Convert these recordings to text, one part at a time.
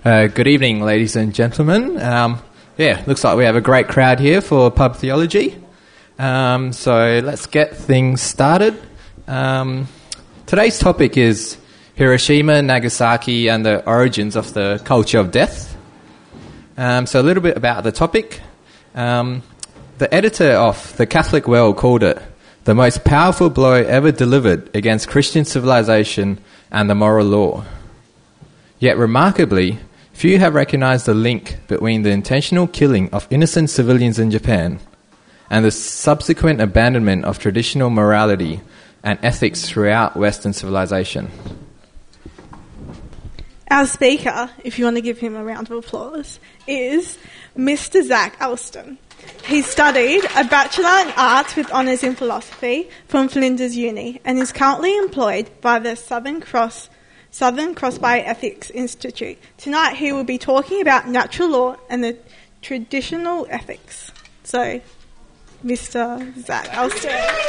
Good evening, ladies and gentlemen. Looks like we have a great crowd here for pub theology. So let's get things started. Today's topic is Hiroshima, Nagasaki, and the origins of the culture of death. So a little bit about the topic. The editor of The Catholic World called it the most powerful blow ever delivered against Christian civilization and the moral law. Yet remarkably, few have recognized the link between the intentional killing of innocent civilians in Japan and the subsequent abandonment of traditional morality and ethics throughout Western civilization. Our speaker, if you want to give him a round of applause, is Mr. Zach Alston. He studied a Bachelor in Arts with honours in philosophy from Flinders Uni and is currently employed by the Southern Cross Bioethics Institute. Tonight he will be talking about natural law and the traditional ethics. So, Mr. Zach Alston.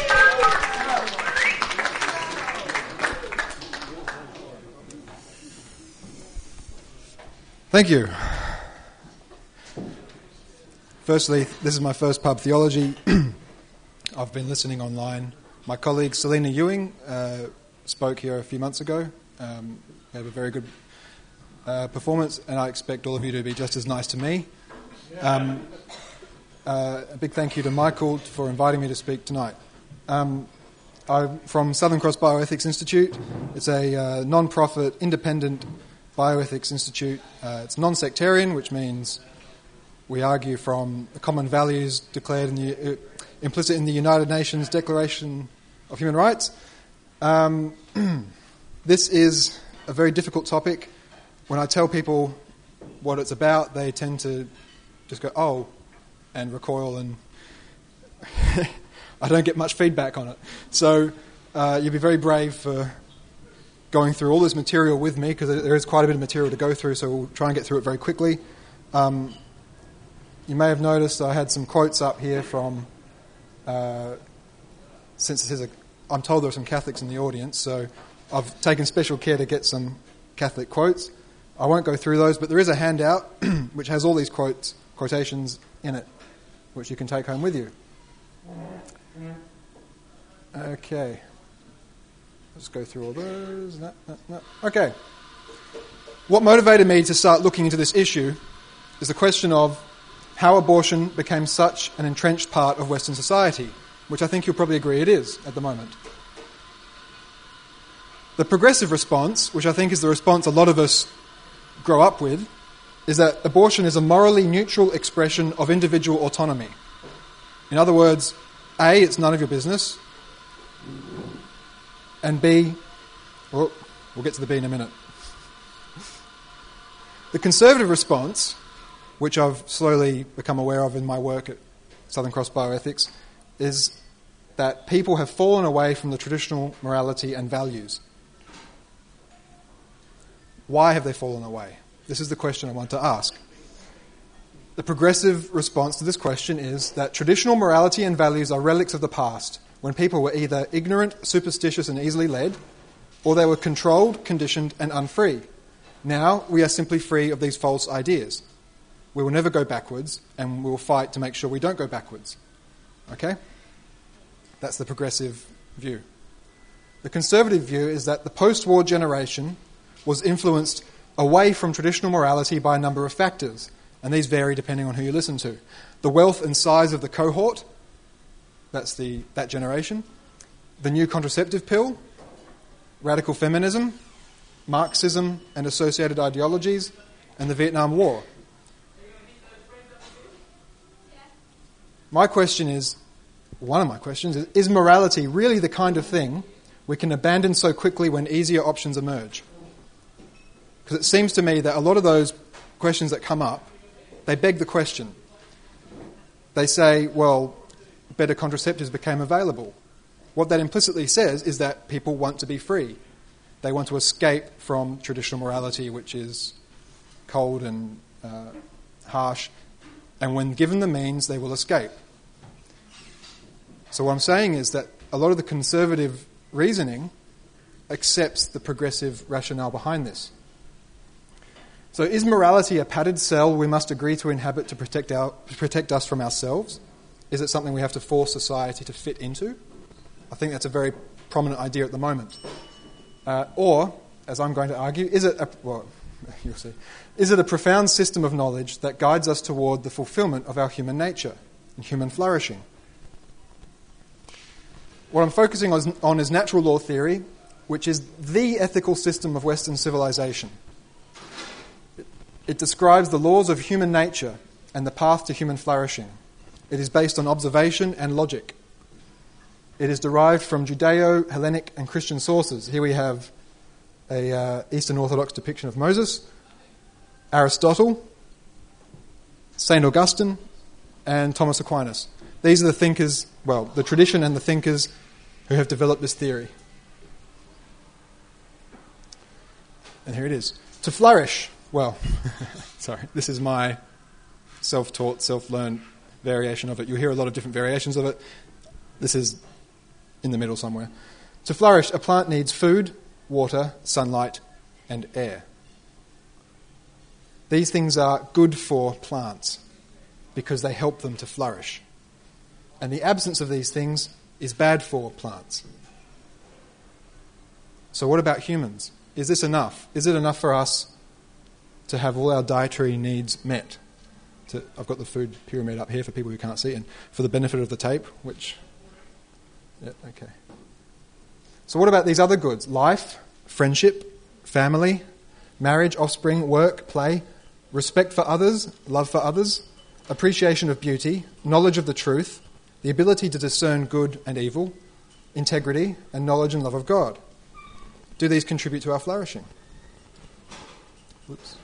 Thank you. Firstly, this is my first pub theology. I've been listening online. My colleague Selena Ewing spoke here a few months ago. They have a very good performance, and I expect all of you to be just as nice to me. A big thank you to Michael for inviting me to speak tonight. I'm from Southern Cross Bioethics Institute. It's a non-profit, independent bioethics institute. It's non-sectarian, which means we argue from the common values declared implicit in the United Nations Declaration of Human Rights. This is a very difficult topic. When I tell people what it's about, they tend to just go, oh, and recoil, and I don't get much feedback on it. So you'll be very brave for going through all this material with me, because there is quite a bit of material to go through, so we'll try and get through it very quickly. You may have noticed I had some quotes up here from, since this is I'm told there are some Catholics in the audience, so I've taken special care to get some Catholic quotes. I won't go through those, but there is a handout which has all these quotations in it, which you can take home with you. Okay. Let's go through all those. No. Okay. What motivated me to start looking into this issue is the question of how abortion became such an entrenched part of Western society, which I think you'll probably agree it is at the moment. The progressive response, which I think is the response a lot of us grow up with, is that abortion is a morally neutral expression of individual autonomy. In other words, A, it's none of your business, and B, well, we'll get to the B in a minute. The conservative response, which I've slowly become aware of in my work at Southern Cross Bioethics, is that people have fallen away from the traditional morality and values. Why have they fallen away? This is the question I want to ask. The progressive response to this question is that traditional morality and values are relics of the past, when people were either ignorant, superstitious and easily led, or they were controlled, conditioned and unfree. Now we are simply free of these false ideas. We will never go backwards, and we will fight to make sure we don't go backwards. Okay? That's the progressive view. The conservative view is that the post-war generation was influenced away from traditional morality by a number of factors, and these vary depending on who you listen to. The wealth and size of the cohort, that's that generation, the new contraceptive pill, radical feminism, Marxism and associated ideologies, and the Vietnam War. One of my questions is morality really the kind of thing we can abandon so quickly when easier options emerge? Because it seems to me that a lot of those questions that come up, they beg the question. They say, well, better contraceptives became available. What that implicitly says is that people want to be free. They want to escape from traditional morality, which is cold and harsh, and when given the means, they will escape. So what I'm saying is that a lot of the conservative reasoning accepts the progressive rationale behind this. So is morality a padded cell we must agree to inhabit to protect us from ourselves? Is it something we have to force society to fit into? I think that's a very prominent idea at the moment. Or, as I'm going to argue, is it a profound system of knowledge that guides us toward the fulfillment of our human nature and human flourishing? What I'm focusing on is natural law theory, which is the ethical system of Western civilization. It describes the laws of human nature and the path to human flourishing. It is based on observation and logic. It is derived from Judeo-Hellenic and Christian sources. Here we have a Eastern Orthodox depiction of Moses, Aristotle, St. Augustine, and Thomas Aquinas. These are the thinkers, well, the tradition and the thinkers who have developed this theory. And here it is. To flourish. Well, sorry, this is my self-taught, self-learned variation of it. You'll hear a lot of different variations of it. This is in the middle somewhere. To flourish, a plant needs food, water, sunlight, and air. These things are good for plants because they help them to flourish. And the absence of these things is bad for plants. So what about humans? Is this enough? Is it enough for us to have all our dietary needs met? I've got the food pyramid up here for people who can't see, and for the benefit of the tape, okay. So what about these other goods? Life, friendship, family, marriage, offspring, work, play, respect for others, love for others, appreciation of beauty, knowledge of the truth, the ability to discern good and evil, integrity, and knowledge and love of God. Do these contribute to our flourishing? Whoops.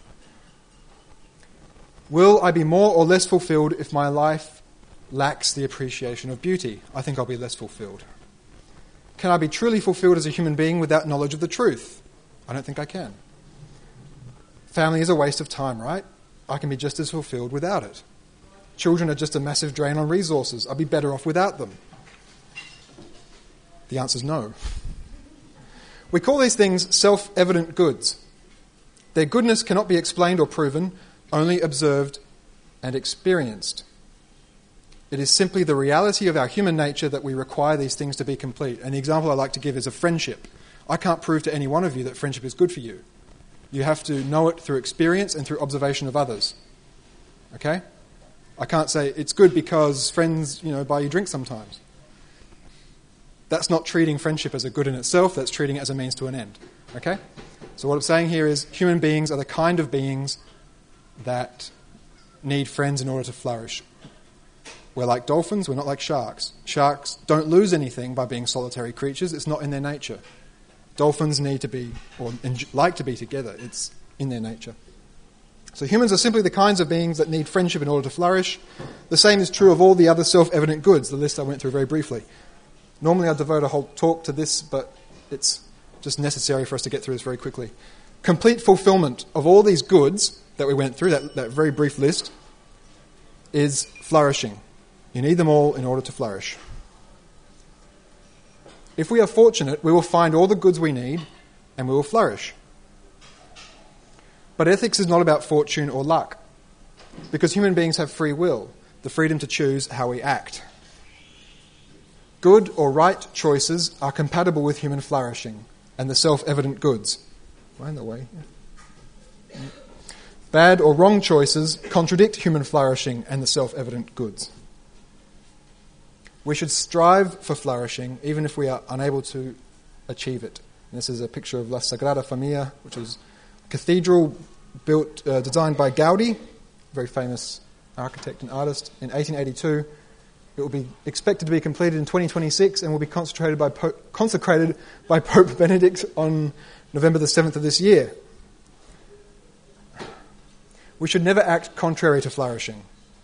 Will I be more or less fulfilled if my life lacks the appreciation of beauty? I think I'll be less fulfilled. Can I be truly fulfilled as a human being without knowledge of the truth? I don't think I can. Family is a waste of time, right? I can be just as fulfilled without it. Children are just a massive drain on resources. I'll be better off without them. The answer is no. We call these things self-evident goods. Their goodness cannot be explained or proven, only observed and experienced. It is simply the reality of our human nature that we require these things to be complete. And the example I like to give is a friendship. I can't prove to any one of you that friendship is good for you. You have to know it through experience and through observation of others. Okay? I can't say it's good because friends, buy you drinks sometimes. That's not treating friendship as a good in itself, that's treating it as a means to an end. Okay? So what I'm saying here is human beings are the kind of beings that need friends in order to flourish. We're like dolphins, we're not like sharks. Sharks don't lose anything by being solitary creatures, it's not in their nature. Dolphins need to be, or like to be together, it's in their nature. So humans are simply the kinds of beings that need friendship in order to flourish. The same is true of all the other self-evident goods, the list I went through very briefly. Normally I'd devote a whole talk to this, but it's just necessary for us to get through this very quickly. Complete fulfillment of all these goods that we went through, that very brief list, is flourishing. You need them all in order to flourish. If we are fortunate, we will find all the goods we need and we will flourish. But ethics is not about fortune or luck, because human beings have free will, the freedom to choose how we act. Good or right choices are compatible with human flourishing and the self-evident goods. Am I in the way? Bad or wrong choices contradict human flourishing and the self-evident goods. We should strive for flourishing even if we are unable to achieve it. And this is a picture of La Sagrada Familia, which was a cathedral designed by Gaudi, very famous architect and artist, in 1882. It will be expected to be completed in 2026 and will be consecrated by Pope Benedict on November the 7th of this year. We should never act contrary to flourishing.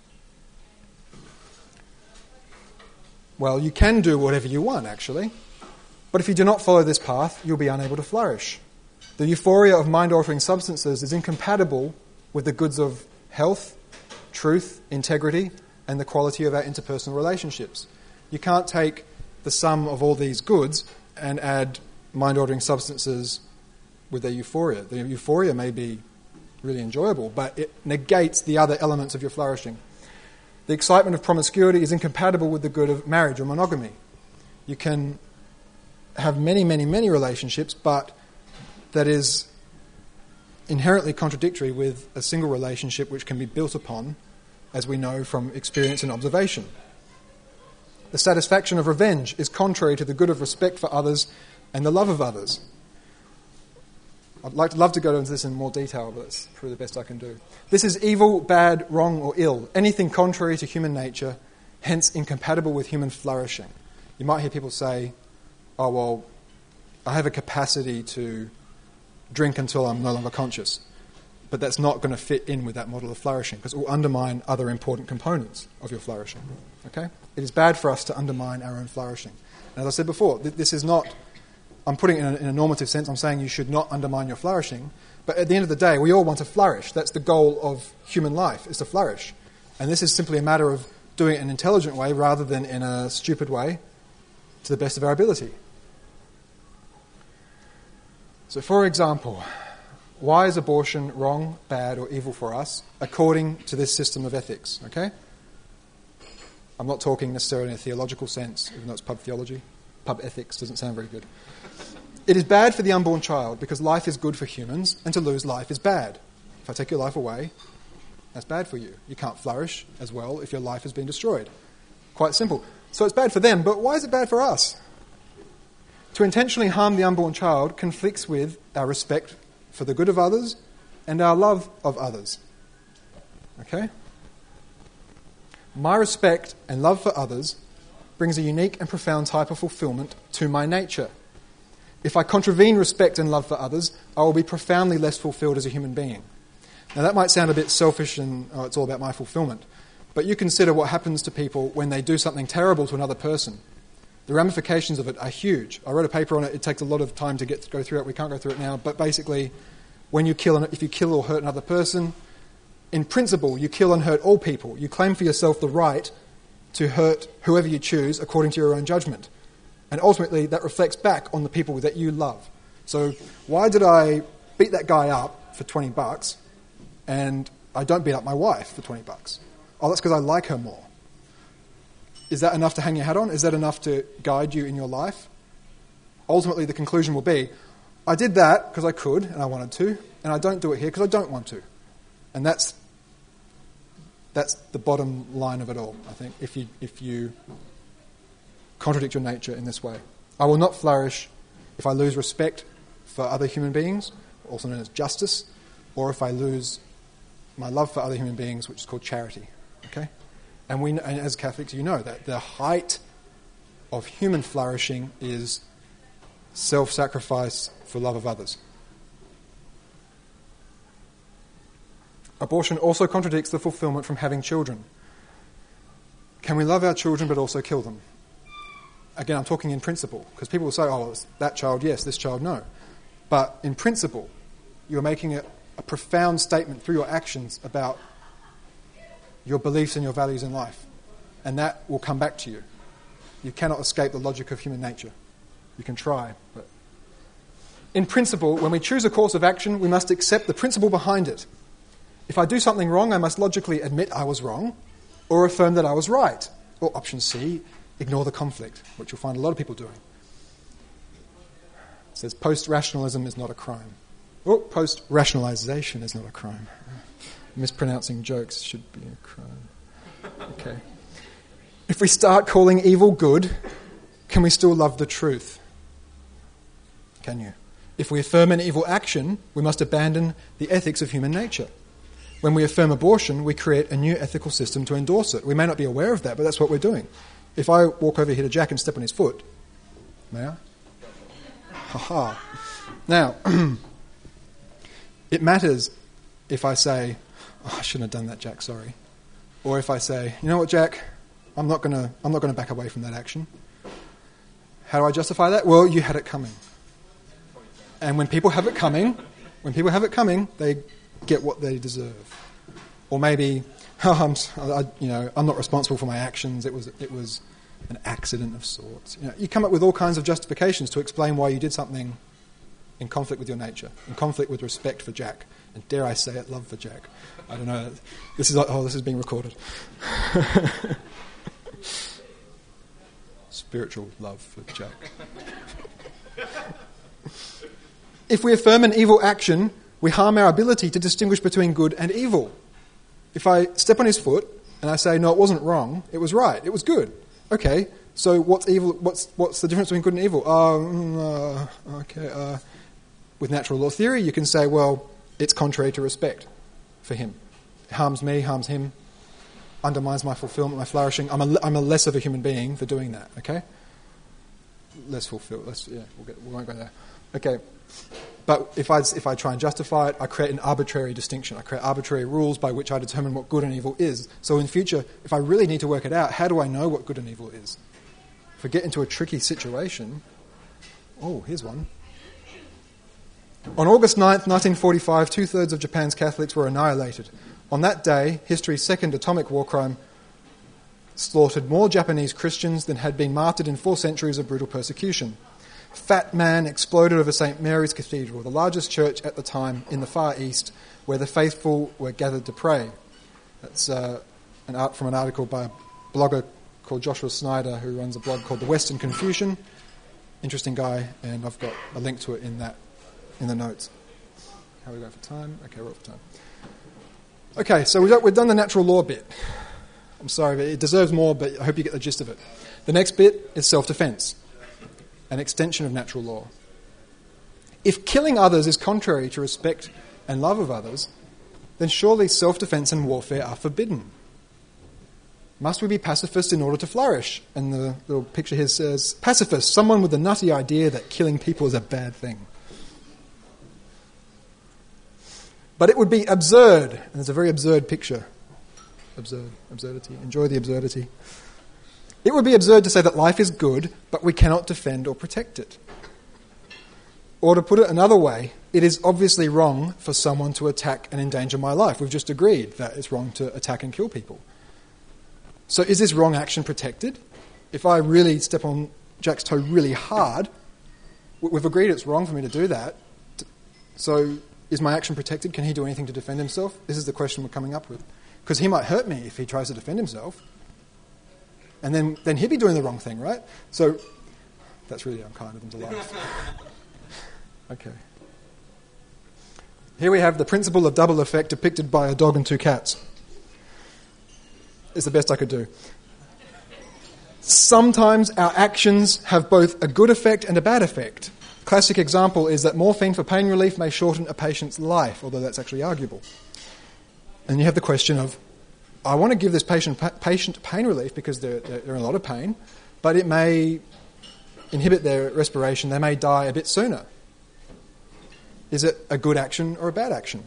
Well, you can do whatever you want, actually. But if you do not follow this path, you'll be unable to flourish. The euphoria of mind-altering substances is incompatible with the goods of health, truth, integrity, and the quality of our interpersonal relationships. You can't take the sum of all these goods and add mind-altering substances with their euphoria. The euphoria may be really enjoyable, but it negates the other elements of your flourishing. The excitement of promiscuity is incompatible with the good of marriage or monogamy. You can have many, many, many relationships, but that is inherently contradictory with a single relationship which can be built upon, as we know from experience and observation. The satisfaction of revenge is contrary to the good of respect for others and the love of others. I'd love to go into this in more detail, but that's probably the best I can do. This is evil, bad, wrong, or ill, anything contrary to human nature, hence incompatible with human flourishing. You might hear people say, oh, well, I have a capacity to drink until I'm no longer conscious. But that's not going to fit in with that model of flourishing, because it will undermine other important components of your flourishing. Okay? It is bad for us to undermine our own flourishing. And as I said before, this is not... I'm putting it in a normative sense. I'm saying you should not undermine your flourishing. But at the end of the day, we all want to flourish. That's the goal of human life, is to flourish. And this is simply a matter of doing it in an intelligent way rather than in a stupid way to the best of our ability. So, for example, why is abortion wrong, bad, or evil for us according to this system of ethics? Okay? I'm not talking necessarily in a theological sense, even though it's pub theology. Pub ethics doesn't sound very good. It is bad for the unborn child because life is good for humans, and to lose life is bad. If I take your life away, that's bad for you. You can't flourish as well if your life has been destroyed. Quite simple. So it's bad for them, but why is it bad for us? To intentionally harm the unborn child conflicts with our respect for the good of others and our love of others. Okay? My respect and love for others brings a unique and profound type of fulfillment to my nature. If I contravene respect and love for others, I will be profoundly less fulfilled as a human being. Now that might sound a bit selfish and it's all about my fulfillment, but you consider what happens to people when they do something terrible to another person. The ramifications of it are huge. I wrote a paper on it. It takes a lot of time to go through it. We can't go through it now, but basically, if you kill or hurt another person, in principle, you kill and hurt all people. You claim for yourself the right to hurt whoever you choose according to your own judgment. And ultimately, that reflects back on the people that you love. So why did I beat that guy up for $20 and I don't beat up my wife for $20? Oh, that's because I like her more. Is that enough to hang your hat on? Is that enough to guide you in your life? Ultimately, the conclusion will be, I did that because I could and I wanted to, and I don't do it here because I don't want to. And that's the bottom line of it all, I think, if you contradict your nature in this way. I will not flourish if I lose respect for other human beings, also known as justice, or if I lose my love for other human beings, which is called charity. Okay? And as Catholics, you know that the height of human flourishing is self-sacrifice for love of others. Abortion also contradicts the fulfillment from having children. Can we love our children but also kill them? Again, I'm talking in principle, because people will say, oh, that child yes, this child no. But in principle, you're making a profound statement through your actions about your beliefs and your values in life. And that will come back to you. You cannot escape the logic of human nature. You can try, but... In principle, when we choose a course of action, we must accept the principle behind it. If I do something wrong, I must logically admit I was wrong, or affirm that I was right. Or option C, ignore the conflict, which you'll find a lot of people doing. It says post-rationalism is not a crime. Oh, post-rationalization is not a crime. Mispronouncing jokes should be a crime. Okay. If we start calling evil good, can we still love the truth? Can you? If we affirm an evil action, we must abandon the ethics of human nature. When we affirm abortion, we create a new ethical system to endorse it. We may not be aware of that, but that's what we're doing. If I walk over here to Jack and step on his foot, may I? Ha-ha. Now, it matters if I say, oh, I shouldn't have done that, Jack, sorry. Or if I say, you know what, Jack, I'm not going to back away from that action. How do I justify that? Well, you had it coming. And when people have it coming, they get what they deserve. Or maybe, I'm not responsible for my actions. It was an accident of sorts. You come up with all kinds of justifications to explain why you did something in conflict with your nature, in conflict with respect for Jack. and dare I say it, love for Jack. I don't know. This is being recorded. Spiritual love for Jack. If we affirm an evil action, we harm our ability to distinguish between good and evil. If I step on his foot and I say, no, it wasn't wrong, it was right, it was good. Okay, so what's evil? What's the difference between good and evil? With natural law theory, you can say, well, it's contrary to respect for him. It harms me, harms him, undermines my fulfillment, my flourishing. I'm a less of a human being for doing that. Okay, less fulfilled. We won't go there. Okay, but if I try and justify it, I create an arbitrary distinction. I create arbitrary rules by which I determine what good and evil is. So in future, if I really need to work it out, how do I know what good and evil is? If I get into a tricky situation, here's one. On August 9th, 1945, 2/3 of Japan's Catholics were annihilated. On that day, history's second atomic war crime slaughtered more Japanese Christians than had been martyred in 4 centuries of brutal persecution. Fat Man exploded over St. Mary's Cathedral, the largest church at the time in the Far East, where the faithful were gathered to pray. That's from an article by a blogger called Joshua Snyder, who runs a blog called The Western Confucian. Interesting guy, and I've got a link to it in the notes. How are we going for time? Okay, we're up for time. Okay, so we've done the natural law bit. I'm sorry, but it deserves more, but I hope you get the gist of it. The next bit is self-defense, an extension of natural law. If killing others is contrary to respect and love of others, then surely self-defense and warfare are forbidden. Must we be pacifists in order to flourish? And the little picture here says, pacifist, someone with the nutty idea that killing people is a bad thing. But it would be absurd, and it's a very absurd picture. Absurdity. Enjoy the absurdity. It would be absurd to say that life is good, but we cannot defend or protect it. Or to put it another way, it is obviously wrong for someone to attack and endanger my life. We've just agreed that it's wrong to attack and kill people. So is this wrong action protected? If I really step on Jack's toe really hard, we've agreed it's wrong for me to do that. So is my action protected? Can he do anything to defend himself? This is the question we're coming up with. Because he might hurt me if he tries to defend himself. And then he'd be doing the wrong thing, right? So that's really unkind of him to laugh. Okay. Here we have the principle of double effect depicted by a dog and 2 cats. It's the best I could do. Sometimes our actions have both a good effect and a bad effect. Classic example is that morphine for pain relief may shorten a patient's life, although that's actually arguable. And you have the question of, I want to give this patient pain relief because they're in a lot of pain, but it may inhibit their respiration. They may die a bit sooner. Is it a good action or a bad action?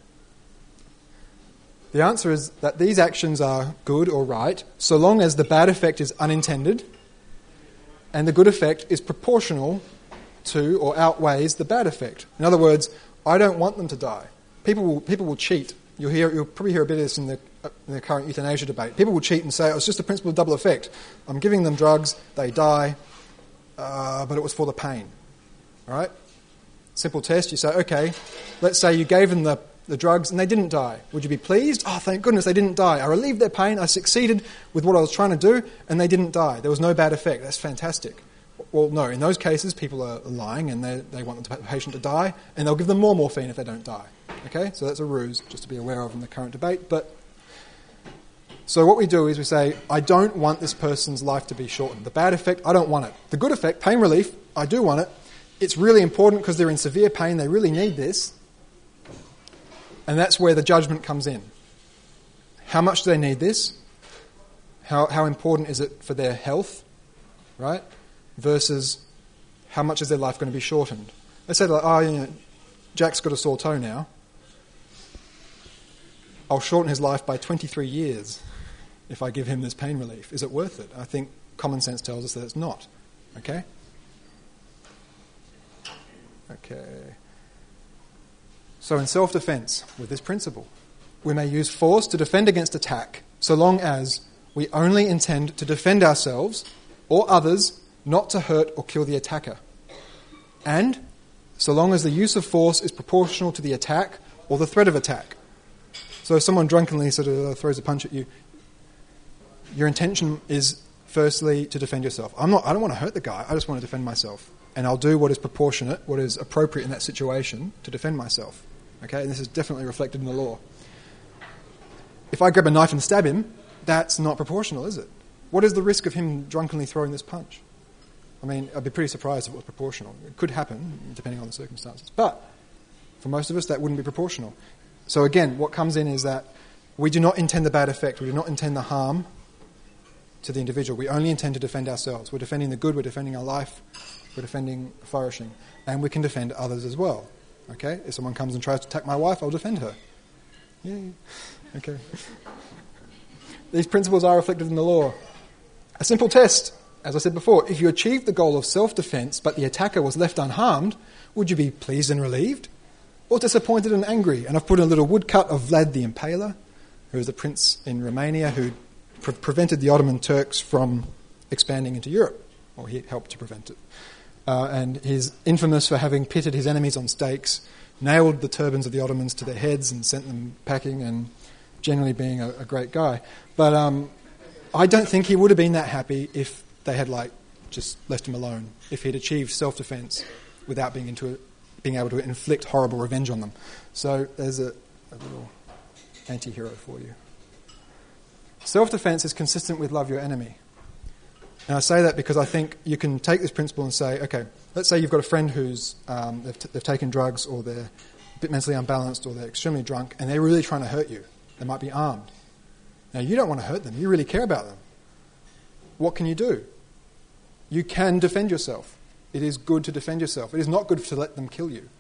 The answer is that these actions are good or right so long as the bad effect is unintended and the good effect is proportional to or outweighs the bad effect. In other words, I don't want them to die. People will cheat. You'll probably hear a bit of this in the current euthanasia debate. People will cheat and say, it's just the principle of double effect. I'm giving them drugs, they die, but it was for the pain. All right? Simple test. You say, okay, let's say you gave them the drugs and they didn't die. Would you be pleased? Oh, thank goodness they didn't die. I relieved their pain, I succeeded with what I was trying to do, and they didn't die. There was no bad effect. That's fantastic. Well, no, in those cases, people are lying and they want the patient to die, and they'll give them more morphine if they don't die. Okay? So that's a ruse, just to be aware of in the current debate. So what we do is we say, I don't want this person's life to be shortened. The bad effect, I don't want it. The good effect, pain relief, I do want it. It's really important because they're in severe pain, they really need this. And that's where the judgment comes in. How much do they need this? How important is it for their health, right? Versus how much is their life going to be shortened? They say, Jack's got a sore toe now. I'll shorten his life by 23 years if I give him this pain relief. Is it worth it? I think common sense tells us that it's not. Okay? Okay. So in self-defense, with this principle, we may use force to defend against attack so long as we only intend to defend ourselves or others, not to hurt or kill the attacker. And so long as the use of force is proportional to the attack or the threat of attack. So if someone drunkenly sort of throws a punch at you, your intention is firstly to defend yourself. I don't want to hurt the guy, I just want to defend myself. And I'll do what is proportionate, what is appropriate in that situation to defend myself. Okay, and this is definitely reflected in the law. If I grab a knife and stab him, that's not proportional, is it? What is the risk of him drunkenly throwing this punch? I mean, I'd be pretty surprised if it was proportional. It could happen, depending on the circumstances. But for most of us, that wouldn't be proportional. So again, what comes in is that we do not intend the bad effect. We do not intend the harm to the individual. We only intend to defend ourselves. We're defending the good. We're defending our life. We're defending flourishing. And we can defend others as well. Okay? If someone comes and tries to attack my wife, I'll defend her. Yay. Okay. These principles are reflected in the law. A simple test, as I said before, if you achieved the goal of self-defense but the attacker was left unharmed, would you be pleased and relieved? Or disappointed and angry? And I've put in a little woodcut of Vlad the Impaler, who was a prince in Romania who prevented the Ottoman Turks from expanding into Europe, or he helped to prevent it. And he's infamous for having pitted his enemies on stakes, nailed the turbans of the Ottomans to their heads and sent them packing, and generally being a great guy. But I don't think he would have been that happy if they had just left him alone, if he'd achieved self-defense without being able to inflict horrible revenge on them. So there's a little anti-hero for you. Self-defense is consistent with love your enemy. And I say that because I think you can take this principle and say, okay, let's say you've got a friend who's they've taken drugs, or they're a bit mentally unbalanced, or they're extremely drunk, and they're really trying to hurt you. They might be armed. Now, you don't want to hurt them. You really care about them. What can you do? You can defend yourself. It is good to defend yourself. It is not good to let them kill you.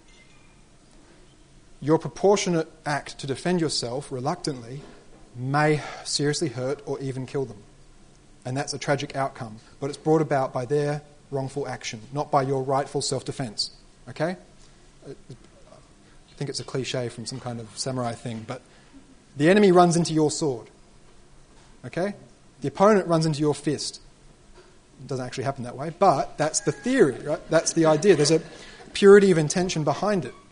Your proportionate act to defend yourself reluctantly may seriously hurt or even kill them. And that's a tragic outcome. But it's brought about by their wrongful action, not by your rightful self-defense. Okay? I think it's a cliche from some kind of samurai thing, but the enemy runs into your sword. Okay? The opponent runs into your fist. It doesn't actually happen that way, but that's the theory, right? That's the idea. There's a purity of intention behind it.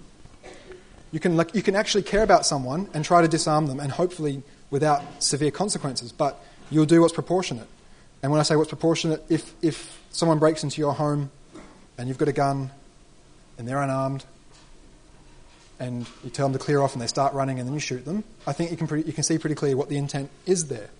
You can actually care about someone and try to disarm them, and hopefully without severe consequences, but you'll do what's proportionate. And when I say what's proportionate, if someone breaks into your home and you've got a gun and they're unarmed, and you tell them to clear off and they start running and then you shoot them, I think you can see pretty clearly what the intent is there.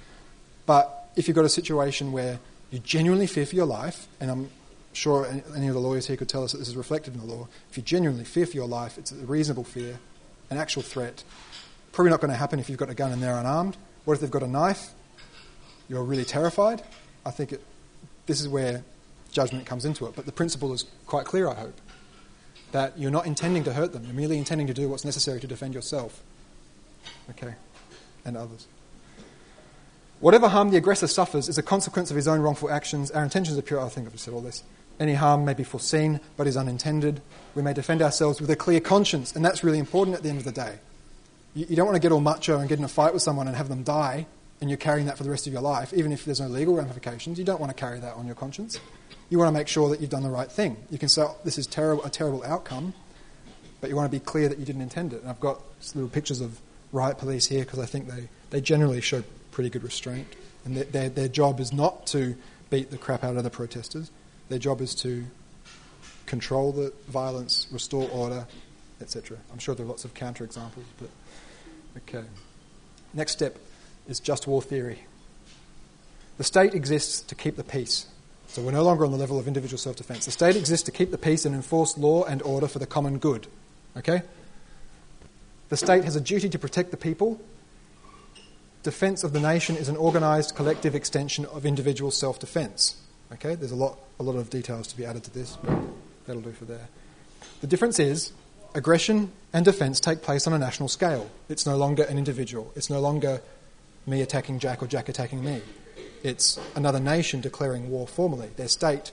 But if you've got a situation where you genuinely fear for your life, and I'm sure any of the lawyers here could tell us that this is reflected in the law, if you genuinely fear for your life, it's a reasonable fear, an actual threat. Probably not going to happen if you've got a gun and they're unarmed. What if they've got a knife? You're really terrified. I think this is where judgment comes into it. But the principle is quite clear, I hope, that you're not intending to hurt them. You're merely intending to do what's necessary to defend yourself, okay, and others. Whatever harm the aggressor suffers is a consequence of his own wrongful actions. Our intentions are pure. I think I've said all this. Any harm may be foreseen, but is unintended. We may defend ourselves with a clear conscience, and that's really important at the end of the day. You don't want to get all macho and get in a fight with someone and have them die, and you're carrying that for the rest of your life, even if there's no legal ramifications. You don't want to carry that on your conscience. You want to make sure that you've done the right thing. You can say, oh, this is a terrible outcome, but you want to be clear that you didn't intend it. And I've got little pictures of riot police here because I think they generally show pretty good restraint. And their job is not to beat the crap out of the protesters. Their job is to control the violence, restore order, etc. I'm sure there are lots of counterexamples, but okay. Next step is just war theory. The state exists to keep the peace. So we're no longer on the level of individual self-defense. The state exists to keep the peace and enforce law and order for the common good. Okay? The state has a duty to protect the people. Defence of the nation is an organised collective extension of individual self-defence. Okay? There's a lot of details to be added to this, but that'll do for there. The difference is aggression and defence take place on a national scale. It's no longer an individual. It's no longer me attacking Jack or Jack attacking me. It's another nation declaring war formally, their state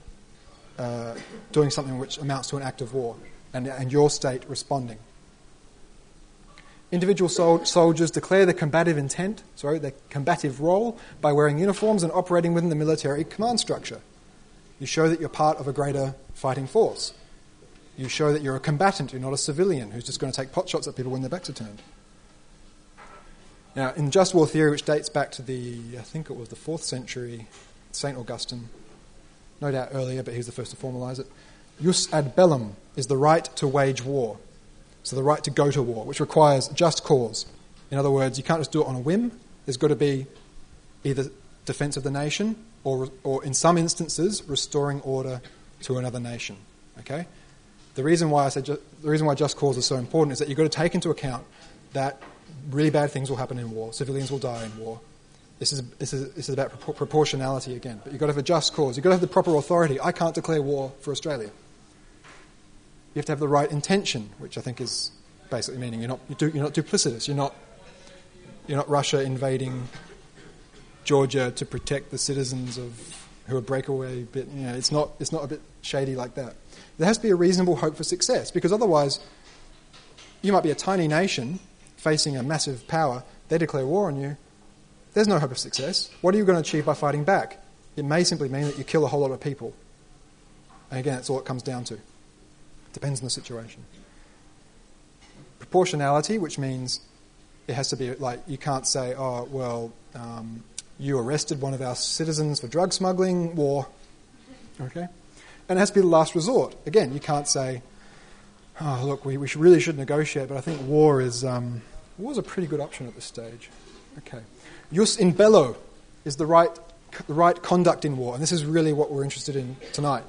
doing something which amounts to an act of war, and your state responding. Individual soldiers declare their their combative role by wearing uniforms and operating within the military command structure. You show that you're part of a greater fighting force. You show that you're a combatant, you're not a civilian who's just going to take pot shots at people when their backs are turned. Now, in just war theory, which dates back to I think it was the 4th century, St. Augustine, no doubt earlier, but he's the first to formalise it. Jus ad bellum is the right to wage war. So the right to go to war, which requires just cause. In other words, you can't just do it on a whim. There's got to be either defence of the nation or in some instances, restoring order to another nation. Okay? The reason why just cause is so important is that you've got to take into account that really bad things will happen in war. Civilians will die in war. This is about proportionality again. But you've got to have a just cause. You've got to have the proper authority. I can't declare war for Australia. You have to have the right intention, which I think is basically meaning you're not duplicitous. You're not Russia invading Georgia to protect the citizens who are breakaway. It's not a bit shady like that. There has to be a reasonable hope for success, because otherwise you might be a tiny nation facing a massive power. They declare war on you. There's no hope of success. What are you going to achieve by fighting back? It may simply mean that you kill a whole lot of people. And again, that's all it comes down to. Depends on the situation. Proportionality, which means it has to be like, you can't say, you arrested one of our citizens for drug smuggling, war. Okay? And it has to be the last resort. Again, you can't say, look, we really should negotiate, but I think war's a pretty good option at this stage. Okay. Jus in bello is the right conduct in war, and this is really what we're interested in tonight.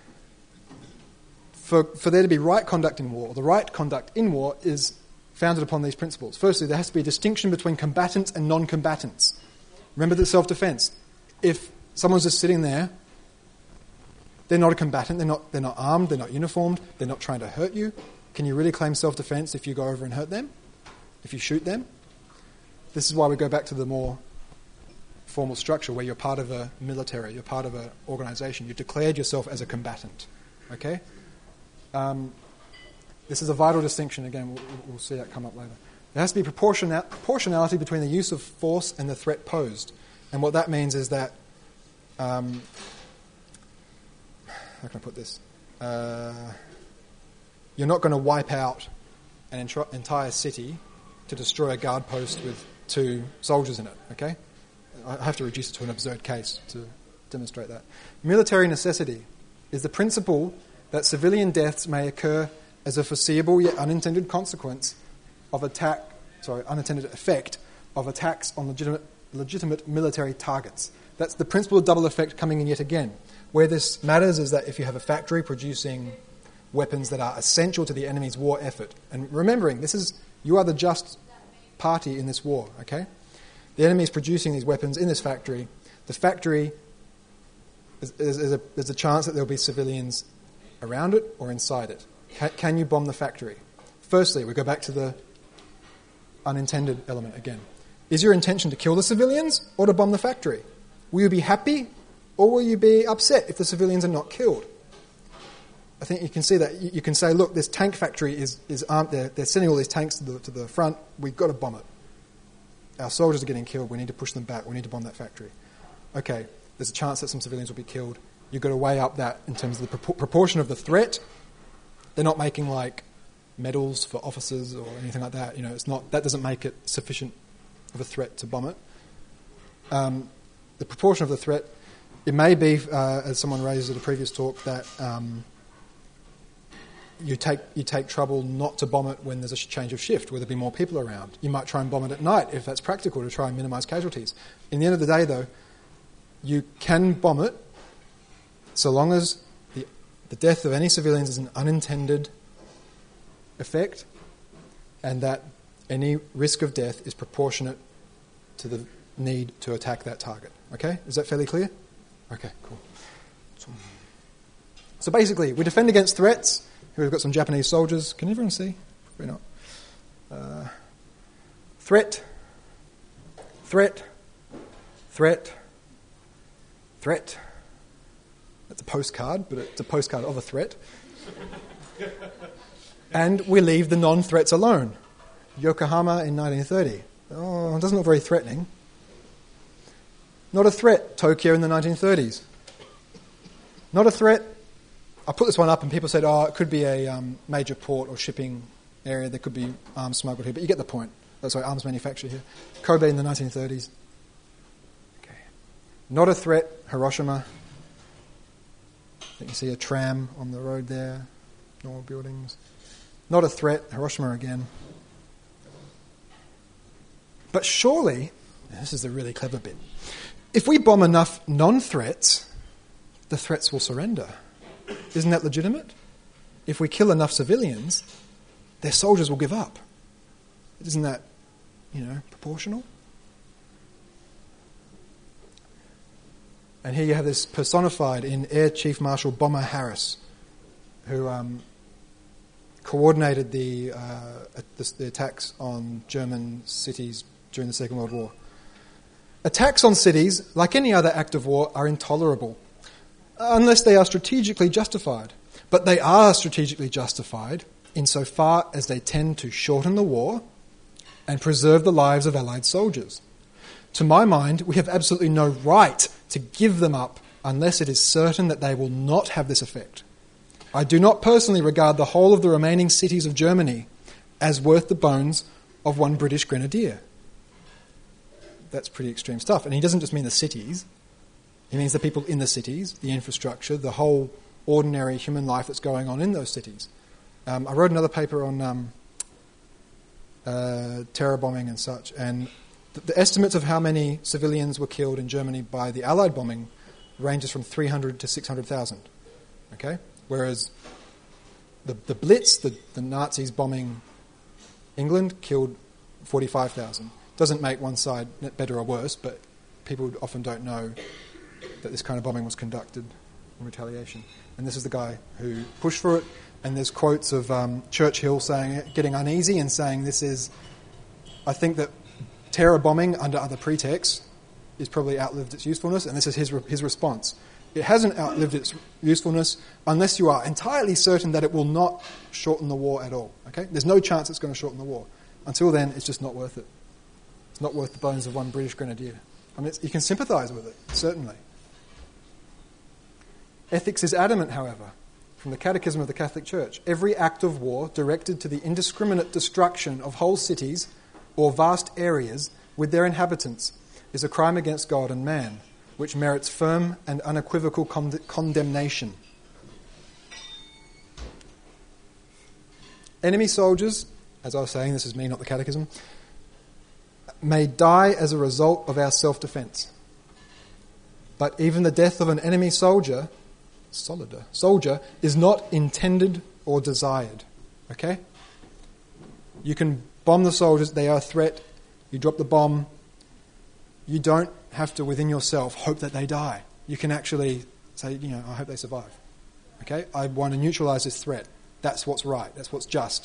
For there to be right conduct in war, the right conduct in war is founded upon these principles. Firstly, there has to be a distinction between combatants and non-combatants. Remember the self-defense. If someone's just sitting there, they're not a combatant, they're not armed, they're not uniformed, they're not trying to hurt you. Can you really claim self-defense if you go over and hurt them? If you shoot them? This is why we go back to the more formal structure where you're part of a military, you're part of an organisation. You've declared yourself as a combatant. Okay? This is a vital distinction. Again, we'll see that come up later. There has to be proportionality between the use of force and the threat posed. And what that means is that... how can I put this? You're not going to wipe out an entire city to destroy a guard post with 2 soldiers in it, okay? I have to reduce it to an absurd case to demonstrate that. Military necessity is the principle that civilian deaths may occur as a foreseeable yet unintended consequence of unintended effect of attacks on legitimate military targets. That's the principle of double effect coming in yet again. Where this matters is that if you have a factory producing weapons that are essential to the enemy's war effort, and remembering, you are the just party in this war, okay? The enemy is producing these weapons in this factory. The factory, there's a chance that there'll be civilians around it or inside it. Can you bomb the factory? Firstly, we go back to the unintended element again. Is your intention to kill the civilians or to bomb the factory? Will you be happy or will you be upset if the civilians are not killed? I think you can see that. You can say, look, this tank factory is armed. They're sending all these tanks to the front. We've got to bomb it. Our soldiers are getting killed. We need to push them back. We need to bomb that factory. Okay, there's a chance that some civilians will be killed. You've got to weigh up that in terms of the proportion of the threat. They're not making like medals for officers or anything like that. That doesn't make it sufficient of a threat to bomb it. The proportion of the threat, it may be, as someone raised at a previous talk, that you take trouble not to bomb it when there's a change of shift, where there'll be more people around. You might try and bomb it at night if that's practical to try and minimise casualties. In the end of the day, though, you can bomb it so long as the death of any civilians is an unintended effect and that any risk of death is proportionate to the need to attack that target. Okay? Is that fairly clear? Okay, cool. So basically, we defend against threats. Here we've got some Japanese soldiers. Can everyone see? Probably not. Threat. Threat. Threat. Threat. That's a postcard, but it's a postcard of a threat. And we leave the non-threats alone. Yokohama in 1930. Oh, it doesn't look very threatening. Not a threat, Tokyo in the 1930s. Not a threat, I put this one up and people said, it could be a major port or shipping area. There could be arms smuggled here, but you get the point. Arms manufactured here. Kobe in the 1930s. Okay. Not a threat, Hiroshima. I think you see a tram on the road there. Normal buildings. Not a threat, Hiroshima again. But surely, this is the really clever bit, if we bomb enough non-threats, the threats will surrender. Isn't that legitimate? If we kill enough civilians, their soldiers will give up. Isn't that, proportional? And here you have this personified in Air Chief Marshal Bomber Harris, who coordinated the attacks on German cities during the Second World War. Attacks on cities, like any other act of war, are intolerable, unless they are strategically justified. But they are strategically justified insofar as they tend to shorten the war and preserve the lives of Allied soldiers. To my mind, we have absolutely no right to give them up unless it is certain that they will not have this effect. I do not personally regard the whole of the remaining cities of Germany as worth the bones of one British grenadier. That's pretty extreme stuff. And he doesn't just mean the cities. He means the people in the cities, the infrastructure, the whole ordinary human life that's going on in those cities. I wrote another paper on terror bombing and such, and the estimates of how many civilians were killed in Germany by the Allied bombing ranges from 300 to 600,000. Okay? Whereas the Blitz, the Nazis bombing England, killed 45,000. Doesn't make one side better or worse, but people often don't know that this kind of bombing was conducted in retaliation. And this is the guy who pushed for it. And there's quotes of Churchill getting uneasy and saying I think that terror bombing under other pretexts is probably outlived its usefulness, and this is his response. It hasn't outlived its usefulness unless you are entirely certain that it will not shorten the war at all. Okay? There's no chance it's going to shorten the war. Until then, it's just not worth it. It's not worth the bones of one British grenadier. I mean, you can sympathise with it, certainly. Ethics is adamant, however, from the Catechism of the Catholic Church. Every act of war directed to the indiscriminate destruction of whole cities or vast areas with their inhabitants is a crime against God and man, which merits firm and unequivocal condemnation. Enemy soldiers, as I was saying, this is me, not the Catechism, may die as a result of our self-defence. But even the death of an enemy soldier is not intended or desired. Okay? You can bomb the soldiers, they are a threat. You drop the bomb. You don't have to, within yourself, hope that they die. You can actually say, I hope they survive. Okay? I want to neutralise this threat. That's what's right. That's what's just.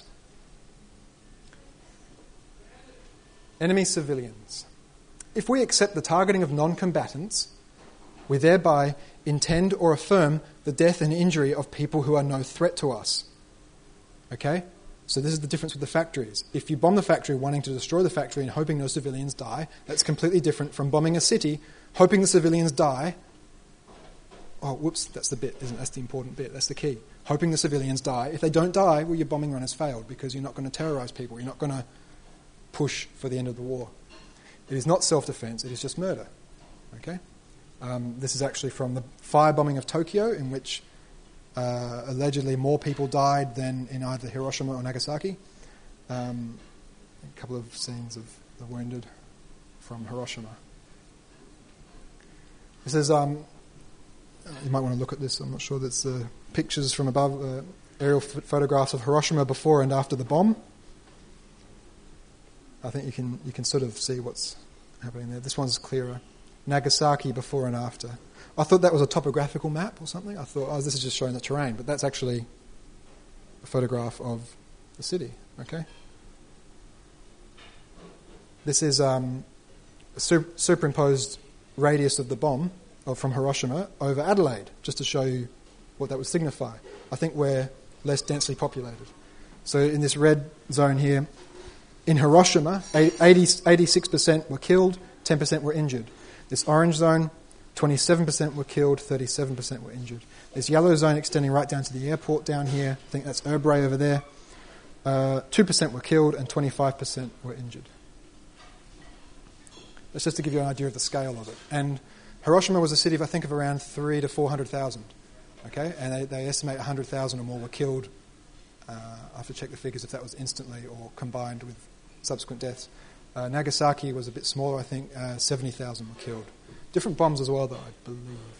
Enemy civilians. If we accept the targeting of non-combatants, we thereby intend or affirm the death and injury of people who are no threat to us. Okay? So this is the difference with the factories. If you bomb the factory wanting to destroy the factory and hoping no civilians die, that's completely different from bombing a city, hoping the civilians die. Oh, whoops, that's the bit, isn't it? That's the important bit. That's the key. Hoping the civilians die. If they don't die, well, your bombing run has failed because you're not going to terrorise people. You're not going to push for the end of the war. It is not self-defence. It is just murder. Okay? This is actually from the firebombing of Tokyo, in which allegedly more people died than in either Hiroshima or Nagasaki. A couple of scenes of the wounded from Hiroshima. This is, you might want to look at this, I'm not sure, that's pictures from above, aerial photographs of Hiroshima before and after the bomb. I think you can sort of see what's happening there. This one's clearer. Nagasaki before and after. I thought that was a topographical map or something. I thought, this is just showing the terrain, but that's actually a photograph of the city. Okay. This is a superimposed radius of the bomb from Hiroshima over Adelaide, just to show you what that would signify. I think we're less densely populated. So in this red zone here, in Hiroshima, 86% were killed, 10% were injured. This orange zone, 27% were killed, 37% were injured. This yellow zone extending right down to the airport down here, I think that's Urbray over there. 2% were killed and 25% were injured. That's just to give you an idea of the scale of it. And Hiroshima was a city of, I think, of around 300,000 to 400,000. Okay, and they estimate 100,000 or more were killed. I have to check the figures if that was instantly or combined with subsequent deaths. Nagasaki was a bit smaller, I think, 70,000 were killed. Different bombs as well, though, I believe.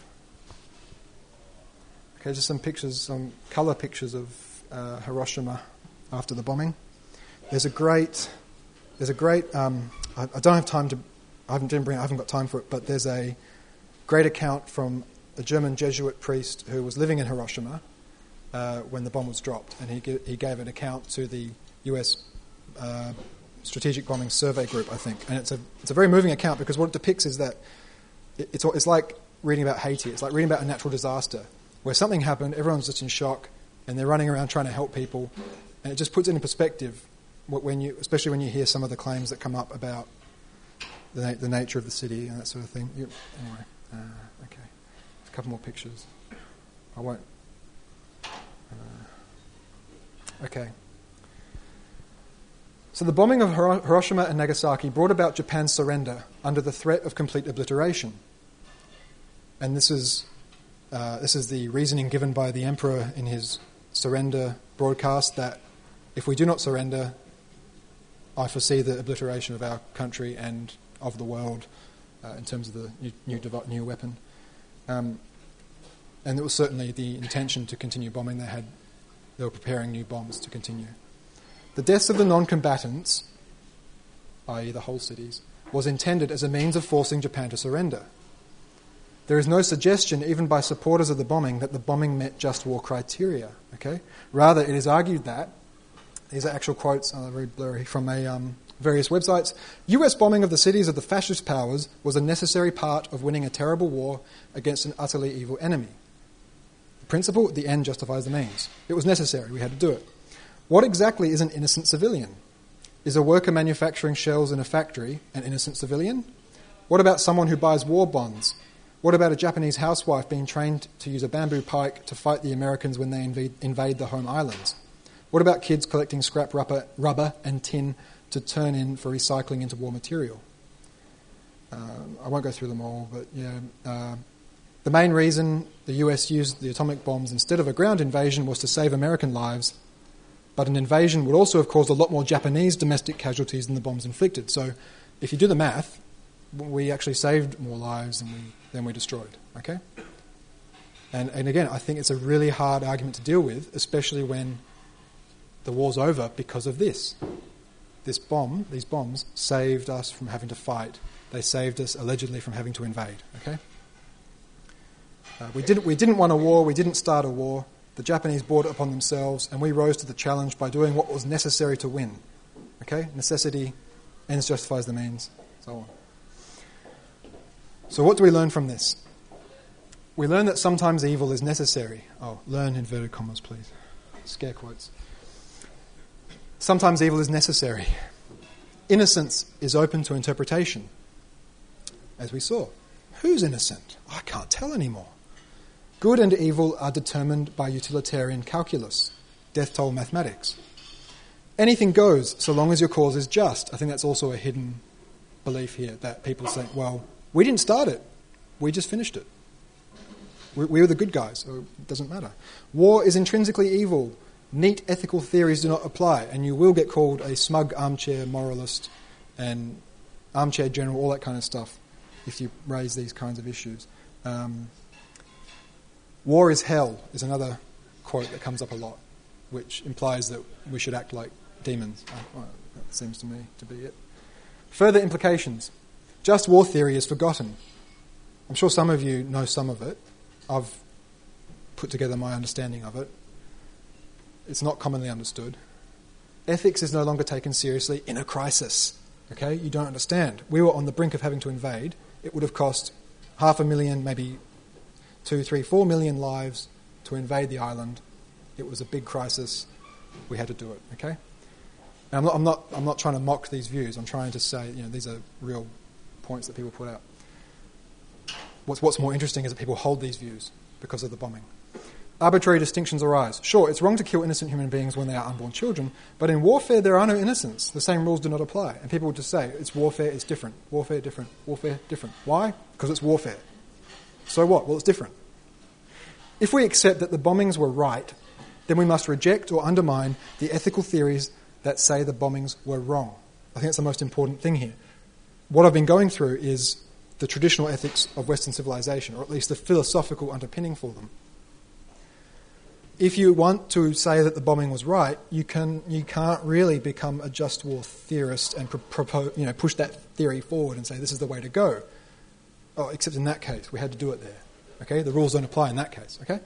Okay, just some pictures, some colour pictures of Hiroshima after the bombing. There's a great. I don't have time to. I haven't got time for it, but there's a great account from a German Jesuit priest who was living in Hiroshima when the bomb was dropped, and he gave an account to the U.S. Strategic Bombing Survey Group, I think, and it's a very moving account because what it depicts is that it's like reading about Haiti. It's like reading about a natural disaster where something happened, everyone's just in shock, and they're running around trying to help people, and it just puts it in perspective especially when you hear some of the claims that come up about the nature of the city and that sort of thing. Anyway, okay, a couple more pictures. I won't. Okay. So the bombing of Hiroshima and Nagasaki brought about Japan's surrender under the threat of complete obliteration. And this is the reasoning given by the emperor in his surrender broadcast, that if we do not surrender, I foresee the obliteration of our country and of the world in terms of the new weapon. And it was certainly the intention to continue bombing. They were preparing new bombs to continue. The deaths of the non-combatants, i.e. the whole cities, was intended as a means of forcing Japan to surrender. There is no suggestion, even by supporters of the bombing, that the bombing met just war criteria. Okay? Rather, it is argued that, these are actual quotes, very blurry, from various websites, US bombing of the cities of the fascist powers was a necessary part of winning a terrible war against an utterly evil enemy. The principle, the end justifies the means. It was necessary, we had to do it. What exactly is an innocent civilian? Is a worker manufacturing shells in a factory an innocent civilian? What about someone who buys war bonds? What about a Japanese housewife being trained to use a bamboo pike to fight the Americans when they invade the home islands? What about kids collecting scrap rubber and tin to turn in for recycling into war material? I won't go through them all, but yeah. The main reason the US used the atomic bombs instead of a ground invasion was to save American lives, but an invasion would also have caused a lot more Japanese domestic casualties than the bombs inflicted. So if you do the math, we actually saved more lives than we destroyed. Okay? And again, I think it's a really hard argument to deal with, especially when the war's over because of this. These bombs saved us from having to fight. They saved us allegedly from having to invade. Okay? We didn't want a war. We didn't start a war. The Japanese brought it upon themselves, and we rose to the challenge by doing what was necessary to win. Okay? Necessity, ends justifies the means, so on. So what do we learn from this? We learn that sometimes evil is necessary. Oh, learn inverted commas, please. Scare quotes. Sometimes evil is necessary. Innocence is open to interpretation, as we saw. Who's innocent? I can't tell anymore. Good and evil are determined by utilitarian calculus, death toll mathematics. Anything goes so long as your cause is just. I think that's also a hidden belief here, that people say, well, we didn't start it, we just finished it. We were the good guys, so it doesn't matter. War is intrinsically evil. Neat ethical theories do not apply, and you will get called a smug armchair moralist and armchair general, all that kind of stuff, if you raise these kinds of issues. War is hell is another quote that comes up a lot, which implies that we should act like demons. That seems to me to be it. Further implications. Just war theory is forgotten. I'm sure some of you know some of it. I've put together my understanding of it. It's not commonly understood. Ethics is no longer taken seriously in a crisis. Okay? You don't understand. We were on the brink of having to invade. It would have cost 500,000, maybe 2, 3, 4 million lives to invade the island. It was a big crisis. We had to do it. Okay? And I'm not trying to mock these views. I'm trying to say, these are real points that people put out. What's more interesting is that people hold these views because of the bombing. Arbitrary distinctions arise. Sure, it's wrong to kill innocent human beings when they are unborn children, but in warfare there are no innocents. The same rules do not apply. And people would just say, it's warfare, it's different. Warfare, different. Warfare, different. Why? Because it's warfare. So what? Well, it's different. If we accept that the bombings were right, then we must reject or undermine the ethical theories that say the bombings were wrong. I think that's the most important thing here. What I've been going through is the traditional ethics of Western civilization, or at least the philosophical underpinning for them. If you want to say that the bombing was right, you can't really become a just war theorist and push that theory forward and say this is the way to go. Oh, except in that case, we had to do it there. Okay, the rules don't apply in that case. Okay.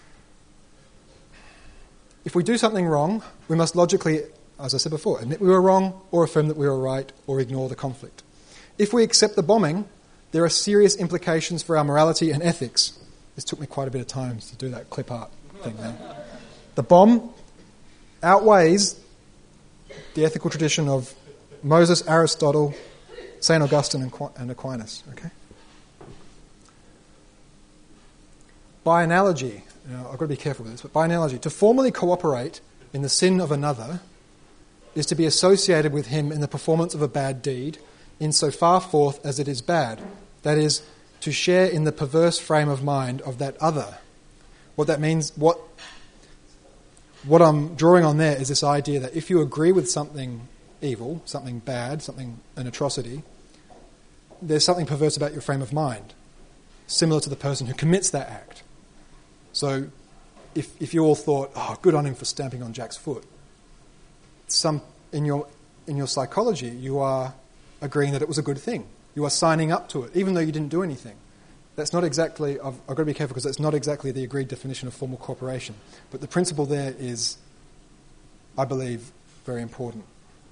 If we do something wrong, we must logically, as I said before, admit we were wrong, or affirm that we were right, or ignore the conflict. If we accept the bombing, there are serious implications for our morality and ethics. This took me quite a bit of time to do that clip art thing there. The bomb outweighs the ethical tradition of Moses, Aristotle, St. Augustine, and Aquinas. Okay. By analogy, I've got to be careful with this, but by analogy, to formally cooperate in the sin of another is to be associated with him in the performance of a bad deed, in so far forth as it is bad. That is, to share in the perverse frame of mind of that other. What that means, what I'm drawing on there is this idea that if you agree with something evil, something bad, an atrocity, there's something perverse about your frame of mind, similar to the person who commits that act. So if you all thought, oh, good on him for stamping on Jack's foot, in your psychology, you are agreeing that it was a good thing. You are signing up to it, even though you didn't do anything. That's not exactly, I've got to be careful because that's not exactly the agreed definition of formal cooperation. But the principle there is, I believe, very important.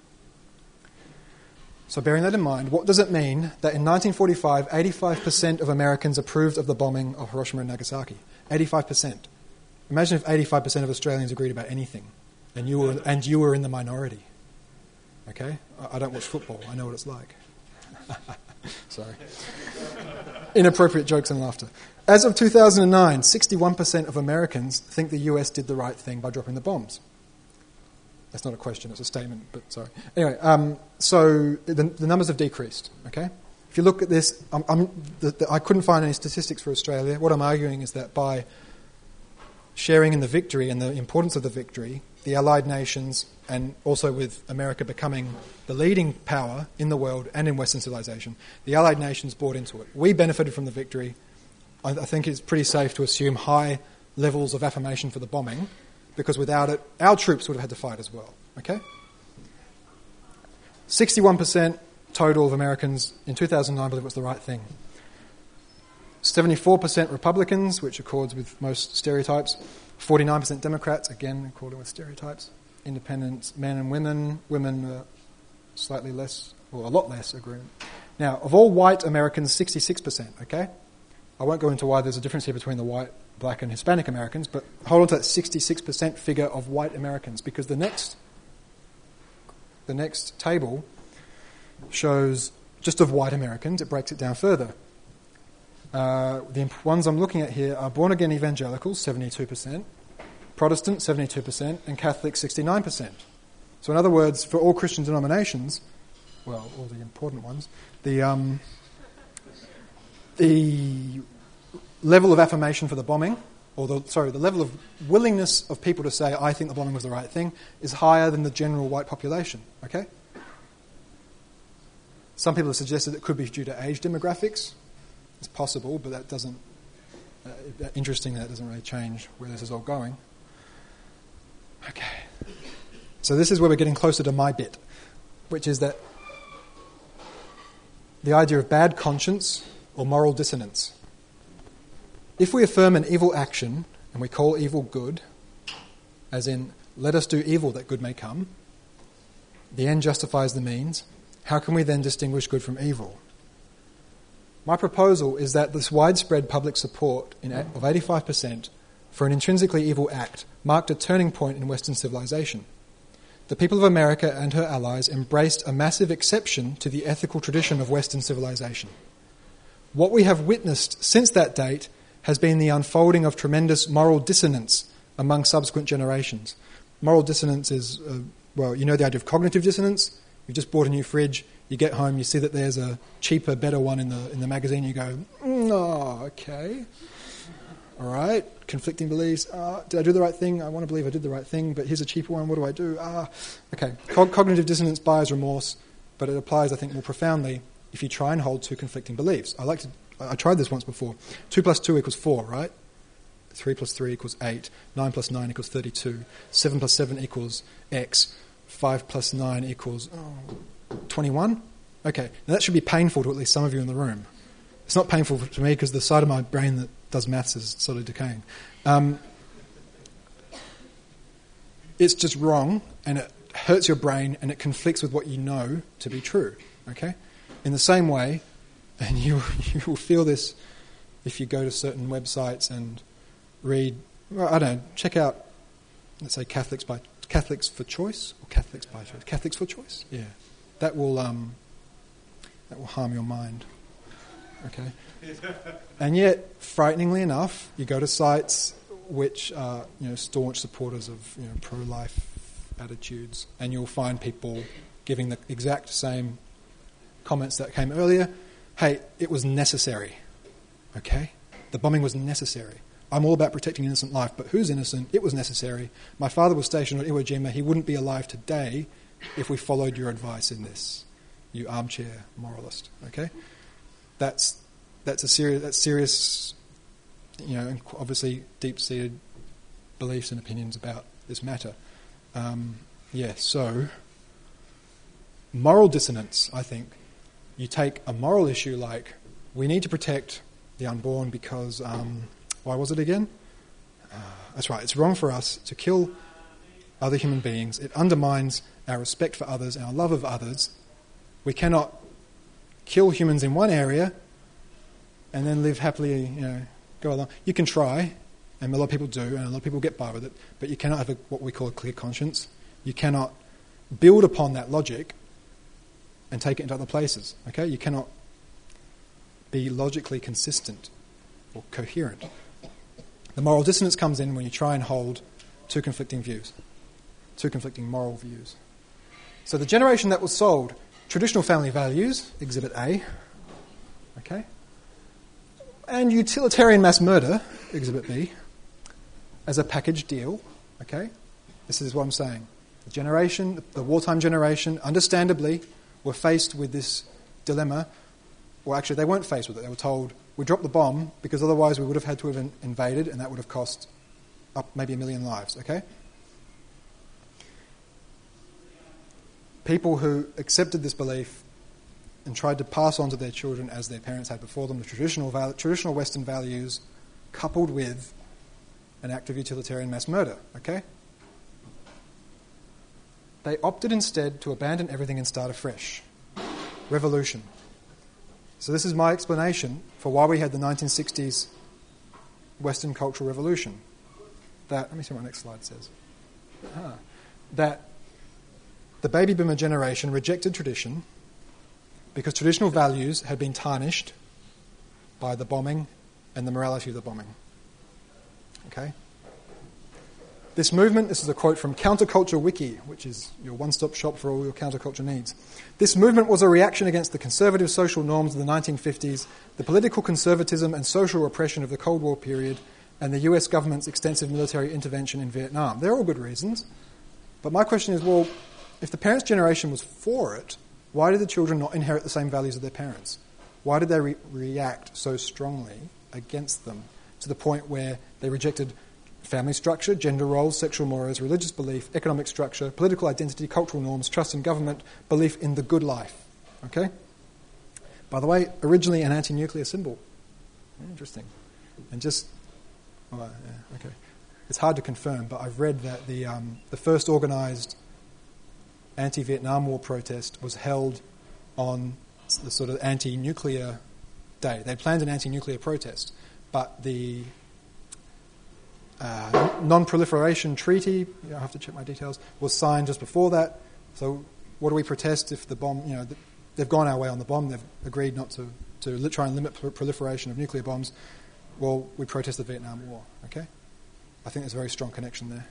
So bearing that in mind, what does it mean that in 1945, 85% of Americans approved of the bombing of Hiroshima and Nagasaki? 85%. Imagine if 85% of Australians agreed about anything, and you were in the minority. Okay? I don't watch football. I know what it's like. Sorry. Inappropriate jokes and laughter. As of 2009, 61% of Americans think the US did the right thing by dropping the bombs. That's not a question, it's a statement, but sorry. Anyway, so the numbers have decreased, okay? If you look at this, I couldn't find any statistics for Australia. What I'm arguing is that by sharing in the victory and the importance of the victory, the Allied nations, and also with America becoming the leading power in the world and in Western civilization, the Allied nations bought into it. We benefited from the victory. I think it's pretty safe to assume high levels of affirmation for the bombing, because without it, our troops would have had to fight as well. Okay? 61% total of Americans in 2009 believe it was the right thing. 74% Republicans, which accords with most stereotypes. 49% Democrats, again according with stereotypes. Independents, men and women. Women slightly less, or a lot less agreement. Now, of all white Americans, 66%, okay? I won't go into why there's a difference here between the white, black and Hispanic Americans, but hold on to that 66% figure of white Americans, because the next table shows just of white Americans. It breaks it down further. The ones I'm looking at here are born-again evangelicals, 72%, Protestant, 72%, and Catholic, 69%. So in other words, for all Christian denominations, well, all the important ones, the level of affirmation for the bombing, or the level of willingness of people to say, I think the bombing was the right thing, is higher than the general white population, okay? Some people have suggested it could be due to age demographics. It's possible, but that doesn't... interesting, that doesn't really change where this is all going. Okay. So this is where we're getting closer to my bit, which is that the idea of bad conscience or moral dissonance. If we affirm an evil action and we call evil good, as in, let us do evil that good may come, the end justifies the means, how can we then distinguish good from evil? My proposal is that this widespread public support of 85% for an intrinsically evil act marked a turning point in Western civilization. The people of America and her allies embraced a massive exception to the ethical tradition of Western civilization. What we have witnessed since that date has been the unfolding of tremendous moral dissonance among subsequent generations. Moral dissonance is, you know the idea of cognitive dissonance. You've just bought a new fridge, you get home, you see that there's a cheaper, better one in the magazine, you go, okay, all right, conflicting beliefs, did I do the right thing? I want to believe I did the right thing, but here's a cheaper one, what do I do? Okay, cognitive dissonance, buyer's remorse, but it applies, I think, more profoundly if you try and hold two conflicting beliefs. I tried this once before. 2 plus 2 equals 4, right? 3 plus 3 equals 8. 9 plus 9 equals 32. 7 plus 7 equals X. 5 plus 9 equals 21? Okay, now that should be painful to at least some of you in the room. It's not painful to me because the side of my brain that does maths is sort of decaying. It's just wrong, and it hurts your brain, and it conflicts with what you know to be true, okay? In the same way, and you will feel this if you go to certain websites and read, check out, let's say Catholics for Choice, or Catholics by Choice? Catholics for Choice? Yeah. That will harm your mind, okay? And yet, frighteningly enough, you go to sites which are staunch supporters of pro-life attitudes, and you'll find people giving the exact same comments that came earlier. Hey, it was necessary, okay? The bombing was necessary. I'm all about protecting innocent life, but who's innocent? It was necessary. My father was stationed at Iwo Jima. He wouldn't be alive today if we followed your advice in this, you armchair moralist, okay? That's serious, obviously deep-seated beliefs and opinions about this matter. So moral dissonance, I think. You take a moral issue like, we need to protect the unborn because, why was it again? That's right, it's wrong for us to kill other human beings. It undermines our respect for others, our love of others. We cannot kill humans in one area and then live happily, go along. You can try, and a lot of people do, and a lot of people get by with it, but you cannot have what we call a clear conscience. You cannot build upon that logic and take it into other places, okay? You cannot be logically consistent or coherent. The moral dissonance comes in when you try and hold two conflicting views, two conflicting moral views. So the generation that was sold traditional family values, Exhibit A, okay, and utilitarian mass murder, Exhibit B, as a package deal, okay? This is what I'm saying. The generation, the wartime generation, understandably, were faced with this dilemma. Well, actually, they weren't faced with it. They were told, we dropped the bomb because otherwise we would have had to have invaded, and that would have cost up maybe 1 million lives, okay? People who accepted this belief and tried to pass on to their children, as their parents had before them, the traditional Western values coupled with an act of utilitarian mass murder, okay? They opted instead to abandon everything and start afresh. Revolution. So this is my explanation for why we had the 1960s Western Cultural Revolution. Let me see what my next slide says. That the baby boomer generation rejected tradition because traditional values had been tarnished by the bombing and the morality of the bombing. Okay? This movement, this is a quote from Counterculture Wiki, which is your one-stop shop for all your counterculture needs. This movement was a reaction against the conservative social norms of the 1950s, the political conservatism and social repression of the Cold War period, and the US government's extensive military intervention in Vietnam. They're all good reasons. But my question is, well, if the parents' generation was for it, why did the children not inherit the same values of their parents? Why did they react so strongly against them to the point where they rejected family structure, gender roles, sexual mores, religious belief, economic structure, political identity, cultural norms, trust in government, belief in the good life? Okay? By the way, originally an anti-nuclear symbol. Interesting. And just... okay. It's hard to confirm, but I've read that the first organised anti-Vietnam War protest was held on the sort of anti-nuclear day. They planned an anti-nuclear protest, but the non-proliferation treaty, I have to check my details, was signed just before that. So what do we protest if the bomb, they've gone our way on the bomb. They've agreed not to try and limit proliferation of nuclear bombs. Well, we protest the Vietnam War, okay? I think there's a very strong connection there.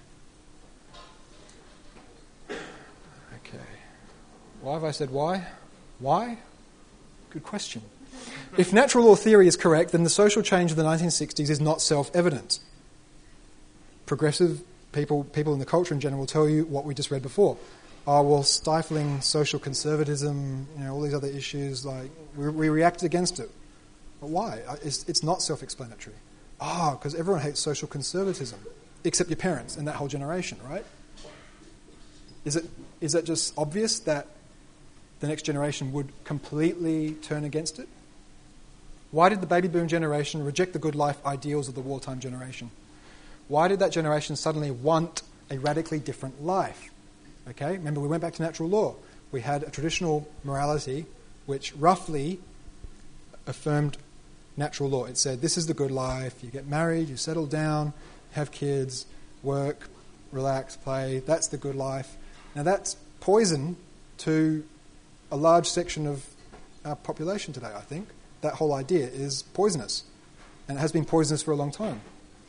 Okay. Why have I said why? Why? Good question. If natural law theory is correct, then the social change of the 1960s is not self-evident. Progressive people in the culture in general will tell you what we just read before. Oh, well, stifling social conservatism, all these other issues, like, we reacted against it. But why? It's not self-explanatory. Because everyone hates social conservatism, except your parents and that whole generation, right? Is that just obvious that the next generation would completely turn against it? Why did the baby boom generation reject the good life ideals of the wartime generation? Why did that generation suddenly want a radically different life? Okay, remember we went back to natural law. We had a traditional morality which roughly affirmed natural law. It said this is the good life, you get married, you settle down, have kids, work, relax, play, that's the good life. Now that's poison to a large section of our population today, I think. That whole idea is poisonous, and it has been poisonous for a long time.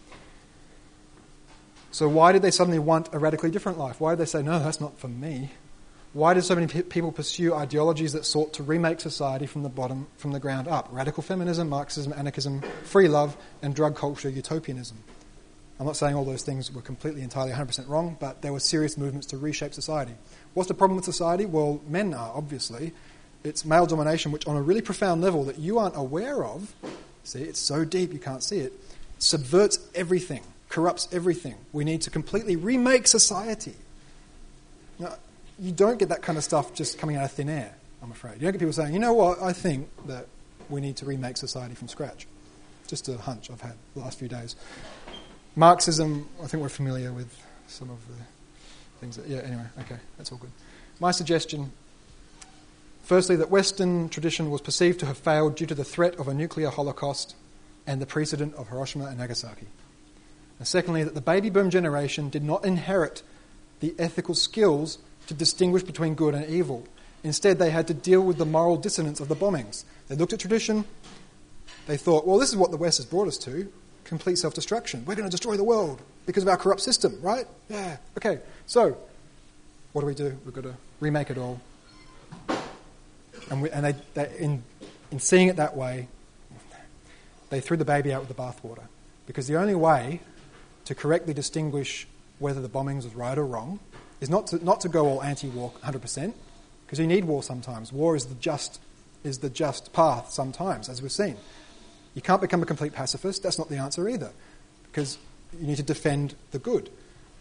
So why did they suddenly want a radically different life? Why did they say, no, that's not for me? Why did so many people pursue ideologies that sought to remake society from the ground up? Radical feminism, Marxism, anarchism, free love, and drug culture utopianism. I'm not saying all those things were completely, entirely, 100% wrong, but there were serious movements to reshape society. What's the problem with society? Well, men are, obviously. It's male domination, which on a really profound level that you aren't aware of, see, it's so deep you can't see it, subverts everything, corrupts everything. We need to completely remake society. Now, you don't get that kind of stuff just coming out of thin air, I'm afraid. You don't get people saying, you know what, I think that we need to remake society from scratch. Just a hunch I've had the last few days. Marxism, I think we're familiar with some of the things that... Yeah, anyway, okay, that's all good. My suggestion, firstly, that Western tradition was perceived to have failed due to the threat of a nuclear holocaust and the precedent of Hiroshima and Nagasaki. And secondly, that the baby boom generation did not inherit the ethical skills to distinguish between good and evil. Instead, they had to deal with the moral dissonance of the bombings. They looked at tradition, they thought, well, this is what the West has brought us to, complete self-destruction. We're going to destroy the world because of our corrupt system, right? Yeah, okay. So, what do? We've got to remake it all. And in seeing it that way, they threw the baby out with the bathwater. Because the only way to correctly distinguish whether the bombings was right or wrong is not to go all anti-war 100%, because you need war sometimes. War is the just path sometimes, as we've seen. You can't become a complete pacifist. That's not the answer either, because you need to defend the good.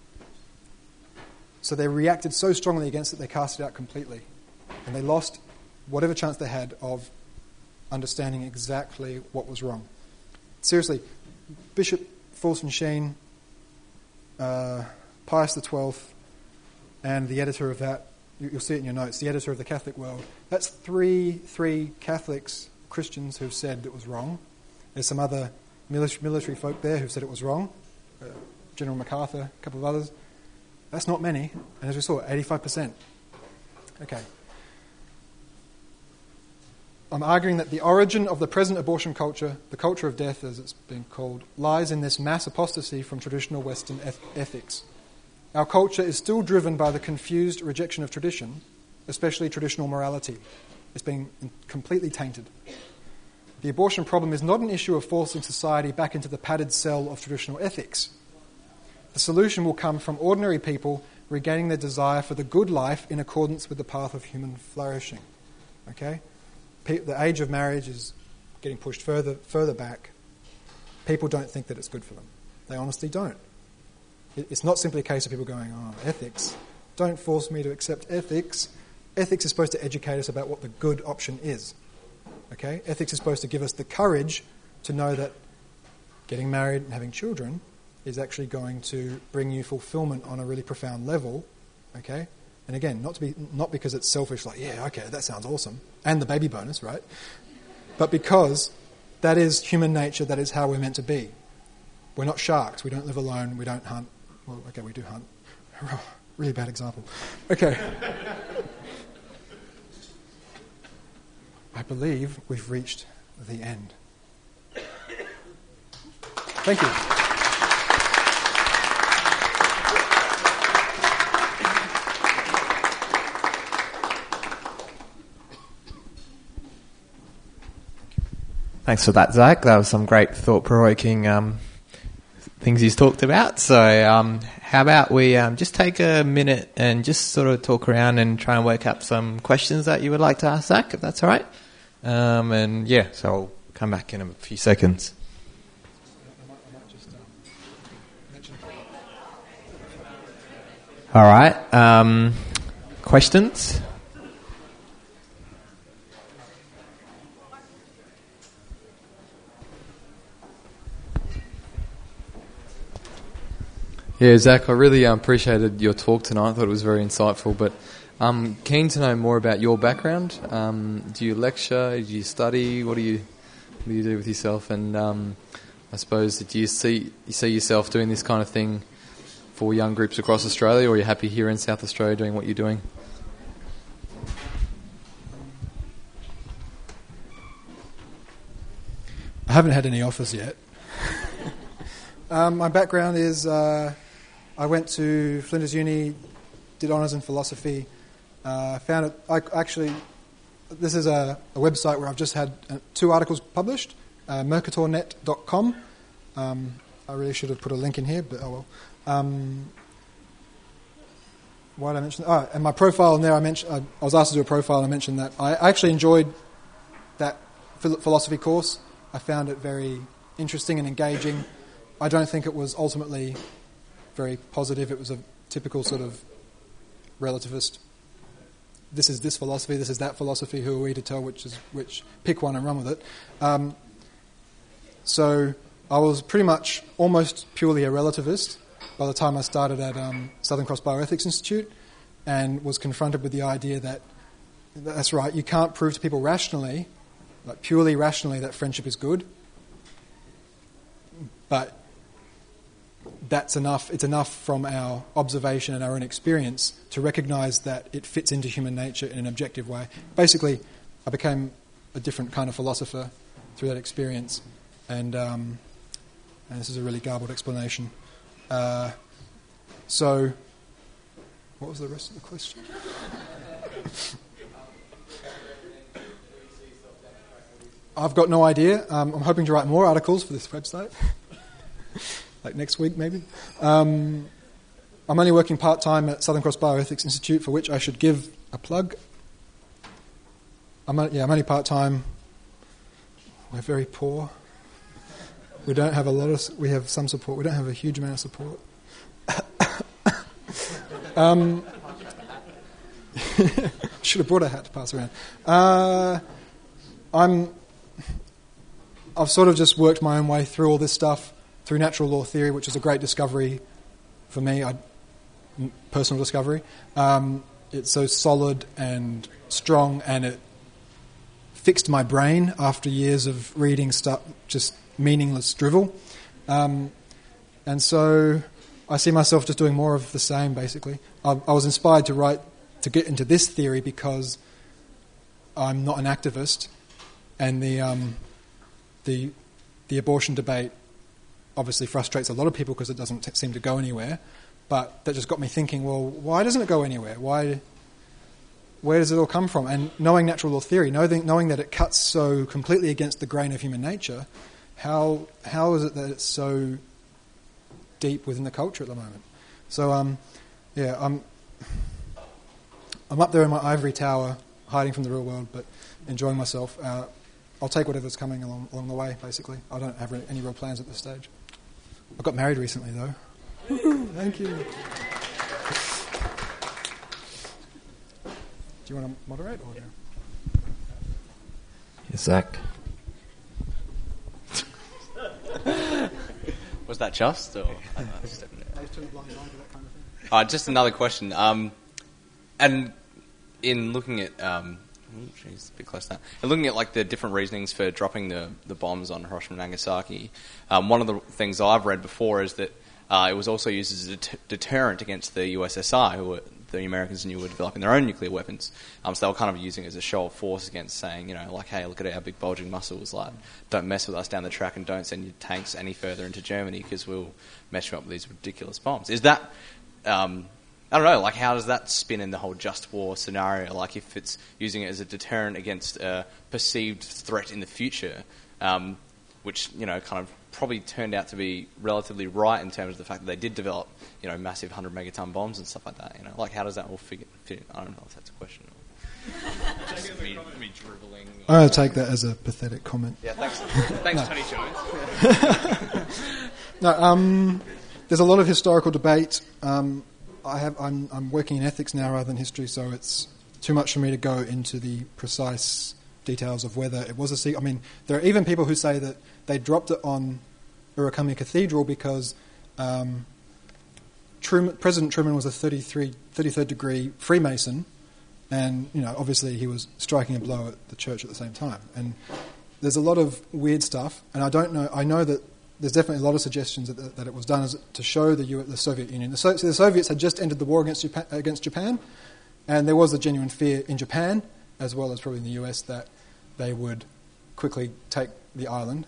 So they reacted so strongly against it, they cast it out completely. And they lost whatever chance they had of understanding exactly what was wrong. Seriously, Bishop Fulton Sheen, Pius XII, and the editor of that, you'll see it in your notes, the editor of the Catholic World, that's three Catholics, Christians, who've said it was wrong. There's some other military folk there who've said it was wrong. General MacArthur, a couple of others. That's not many, and as we saw, 85%. Okay. I'm arguing that the origin of the present abortion culture, the culture of death as it's been called, lies in this mass apostasy from traditional Western ethics. Our culture is still driven by the confused rejection of tradition, especially traditional morality. It's been completely tainted. The abortion problem is not an issue of forcing society back into the padded cell of traditional ethics. The solution will come from ordinary people regaining their desire for the good life in accordance with the path of human flourishing. Okay? The age of marriage is getting pushed further back. People don't think that it's good for them. They honestly don't. It's not simply a case of people going, oh, ethics. Don't force me to accept ethics. Ethics is supposed to educate us about what the good option is. Okay? Ethics is supposed to give us the courage to know that getting married and having children is actually going to bring you fulfillment on a really profound level. Okay? And again, not because it's selfish, like, yeah, okay, that sounds awesome. And the baby bonus, right? But because that is human nature, that is how we're meant to be. We're not sharks. We don't live alone. We don't hunt. Well, okay, we do hunt. Really bad example. Okay. I believe we've reached the end. Thank you. Thanks for that, Zach. That was some great thought-provoking things he's talked about. So how about we just take a minute and just sort of talk around and try and work up some questions that you would like to ask Zach, if that's all right. So I'll come back in a few seconds. All right. Questions? Yeah, Zach, I really appreciated your talk tonight. I thought it was very insightful, but I'm keen to know more about your background. Do you lecture? Do you study? What do you do with yourself? And I suppose, do you see yourself doing this kind of thing for young groups across Australia, or are you happy here in South Australia doing what you're doing? I haven't had any offers yet. My background is I went to Flinders Uni, did honours in philosophy. Found it. This is a website where I've just had 2 articles published. Mercatornet.com. I really should have put a link in here, but oh well. Why did I mention? Oh, and my profile in there. I was asked to do a profile, and I mentioned that I actually enjoyed that philosophy course. I found it very interesting and engaging. I don't think it was ultimately very positive. It was a typical sort of relativist. This is this philosophy, this is that philosophy. Who are we to tell which is which? Pick one and run with it. So I was pretty much almost purely a relativist by the time I started at Southern Cross Bioethics Institute, and was confronted with the idea that that's right, you can't prove to people rationally, like purely rationally, that friendship is good, but that's enough. It's enough from our observation and our own experience to recognise that it fits into human nature in an objective way. Basically, I became a different kind of philosopher through that experience, and this is a really garbled explanation. So, what was the rest of the question? I've got no idea. I'm hoping to write more articles for this website. Like next week, maybe. I'm only working part-time at Southern Cross Bioethics Institute, for which I should give a plug. I'm only part-time. We're very poor. We don't have we have some support. We don't have a huge amount of support. Should have brought a hat to pass around. I've sort of just worked my own way through all this stuff, through natural law theory, which is a great discovery for me, personal discovery. It's so solid and strong, and it fixed my brain after years of reading stuff, just meaningless drivel. And so I see myself just doing more of the same, basically. I was inspired to get into this theory because I'm not an activist, and the abortion debate obviously frustrates a lot of people because it doesn't seem to go anywhere. But that just got me thinking, well, why doesn't it go anywhere? Where does it all come from? And knowing natural law theory, knowing that it cuts so completely against the grain of human nature, how is it that it's so deep within the culture at the moment? So, I'm up there in my ivory tower, hiding from the real world, but enjoying myself. I'll take whatever's coming along the way, basically. I don't have any real plans at this stage. I got married recently, though. Thank you. Do you want to moderate? Or no? Yes, Zach. Was that just? Or? Just another question. And in looking at... a bit close to that. And looking at like the different reasonings for dropping the bombs on Hiroshima and Nagasaki, one of the things I've read before is that it was also used as a deterrent against the USSR, who were the Americans knew were developing their own nuclear weapons. So they were kind of using it as a show of force against saying, like, hey, look at our big bulging muscles. Like, don't mess with us down the track and don't send your tanks any further into Germany because we'll mess you up with these ridiculous bombs. Is that... I don't know, like, how does that spin in the whole just war scenario? Like, if it's using it as a deterrent against a perceived threat in the future, which, kind of probably turned out to be relatively right in terms of the fact that they did develop, massive 100-megaton bombs and stuff like that, Like, how does that all fit? I don't know if that's a question. Just me dribbling. I'm going to take that as a pathetic comment. Yeah, thanks. Thanks, Tony Jones. No, there's a lot of historical debate. I'm working in ethics now rather than history, so it's too much for me to go into the precise details of whether it was a secret. I mean, there are even people who say that they dropped it on Urakami Cathedral because President Truman was a 33rd degree Freemason, and obviously he was striking a blow at the church at the same time. And there's a lot of weird stuff, and I don't know. I know that there's definitely a lot of suggestions that it was done to show the Soviet Union. The Soviets had just ended the war against Japan, and there was a genuine fear in Japan, as well as probably in the US, that they would quickly take the islands,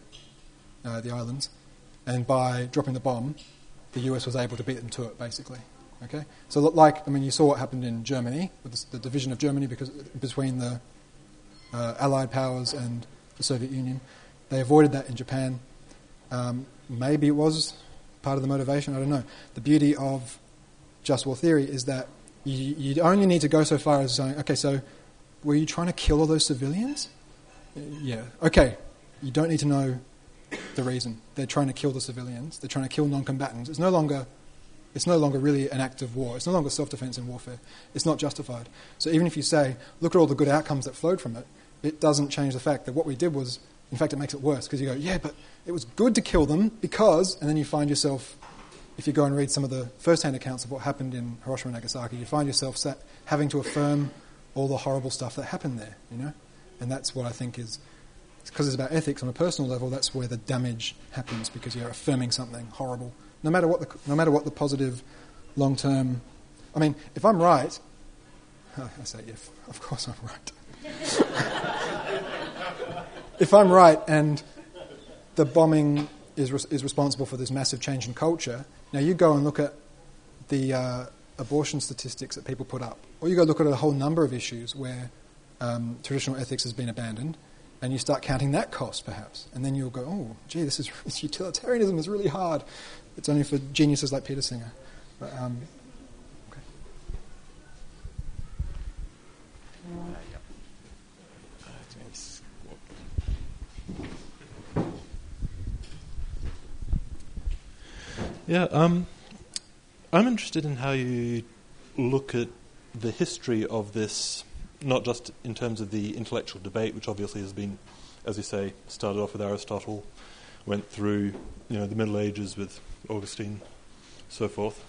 and by dropping the bomb, the US was able to beat them to it, basically. Okay, so you saw what happened in Germany with the division of Germany between the Allied powers and the Soviet Union. They avoided that in Japan. Maybe it was part of the motivation, I don't know. The beauty of just war theory is that you only need to go so far as saying, okay, so were you trying to kill all those civilians? Yeah. Okay, you don't need to know the reason. They're trying to kill the civilians. They're trying to kill non-combatants. It's no longer really an act of war. It's no longer self-defense in warfare. It's not justified. So even if you say, look at all the good outcomes that flowed from it, it doesn't change the fact that what we did was, in fact, it makes it worse, because you go, yeah, but it was good to kill them because, and then you find yourself, if you go and read some of the first-hand accounts of what happened in Hiroshima and Nagasaki, you find yourself having to affirm all the horrible stuff that happened there, And that's what I think is, because it's about ethics on a personal level, that's where the damage happens, because you're affirming something horrible. No matter what the positive long-term... I mean, if I'm right... I say if. Of course I'm right. If I'm right and the bombing is responsible for this massive change in culture, now you go and look at the abortion statistics that people put up, or you go look at a whole number of issues where traditional ethics has been abandoned, and you start counting that cost, perhaps, and then you'll go, oh, gee, this utilitarianism is really hard. It's only for geniuses like Peter Singer. But, okay. Yeah, I'm interested in how you look at the history of this, not just in terms of the intellectual debate, which obviously has been, as you say, started off with Aristotle, went through, the Middle Ages with Augustine, so forth.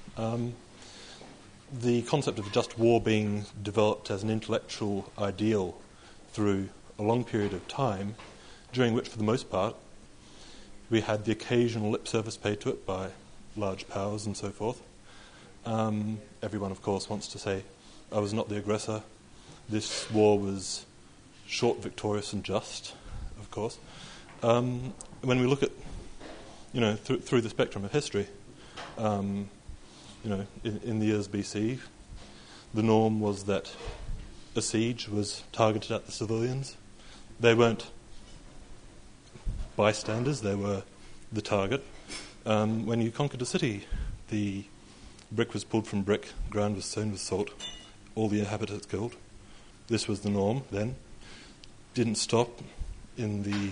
The concept of just war being developed as an intellectual ideal through a long period of time, during which, for the most part, we had the occasional lip service paid to it by large powers and so forth. Everyone, of course, wants to say, I was not the aggressor. This war was short, victorious, and just, of course. When we look at, through the spectrum of history, in the years BC, the norm was that a siege was targeted at the civilians. They weren't bystanders, they were the target. When you conquered a city, the brick was pulled from brick, ground was sown with salt, all the inhabitants killed. This was the norm then. Didn't stop in the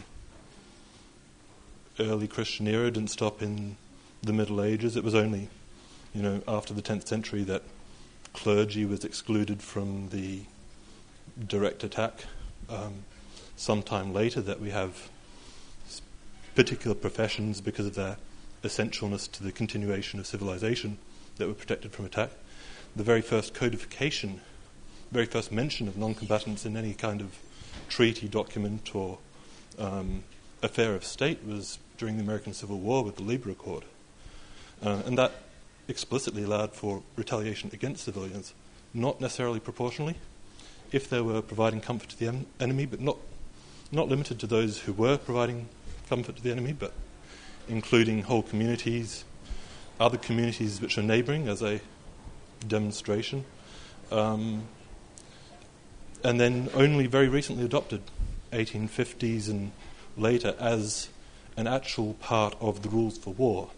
early Christian era, didn't stop in the Middle Ages. It was only, after the 10th century that clergy was excluded from the direct attack. Sometime later that we have particular professions, because of their essentialness to the continuation of civilization, that were protected from attack. The very first codification, very first mention of non-combatants in any kind of treaty document or affair of state was during the American Civil War with the Lieber Accord. And that explicitly allowed for retaliation against civilians. not necessarily proportionally. If they were providing comfort to the enemy, but not limited to those who were providing comfort to the enemy, but including whole communities, other communities which are neighbouring as a demonstration, and then only very recently adopted, 1850s and later, as an actual part of the rules for war.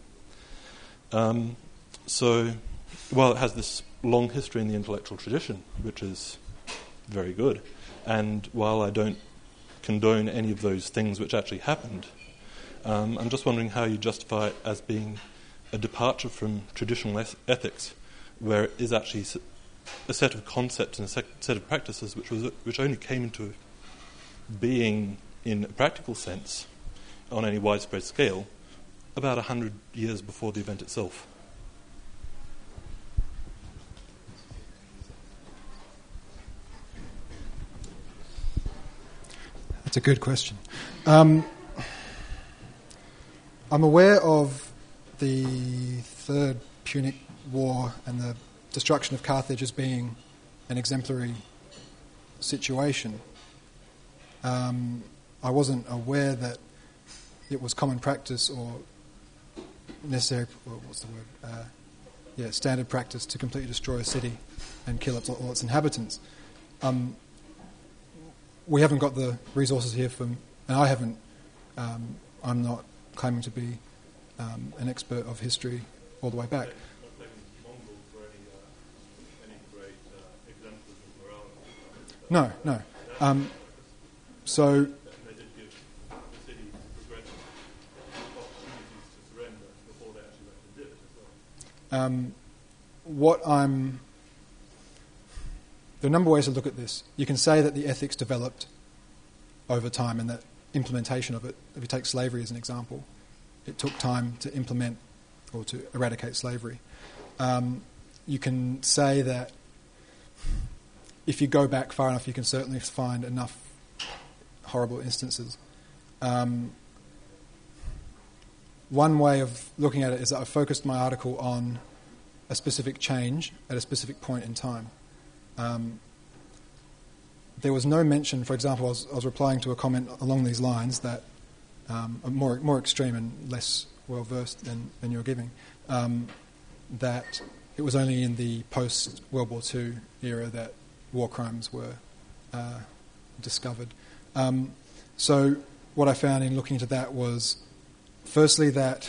So while it has this long history in the intellectual tradition, which is very good, and while I don't condone any of those things which actually happened, I'm just wondering how you justify it as being a departure from traditional ethics, where it is actually a set of concepts and a set of practices which only came into being in a practical sense on any widespread scale about 100 years before the event itself. That's a good question. I'm aware of the Third Punic War and the destruction of Carthage as being an exemplary situation. I wasn't aware that it was common practice or necessary, standard practice to completely destroy a city and kill all its inhabitants. We haven't got the resources here and I haven't. I'm not claiming to be an expert of history all the way back. No. So. They did give the city progressive opportunities to surrender before they actually went and did it as well. There are a number of ways to look at this. You can say that the ethics developed over time and that implementation of it, if you take slavery as an example, it took time to implement or to eradicate slavery. You can say that if you go back far enough, you can certainly find enough horrible instances. One way of looking at it is that I focused my article on a specific change at a specific point in time. There was no mention, for example, I was replying to a comment along these lines that more extreme and less well-versed than you're giving, that it was only in the post-World War II era that war crimes were discovered. So what I found in looking into that was, firstly, that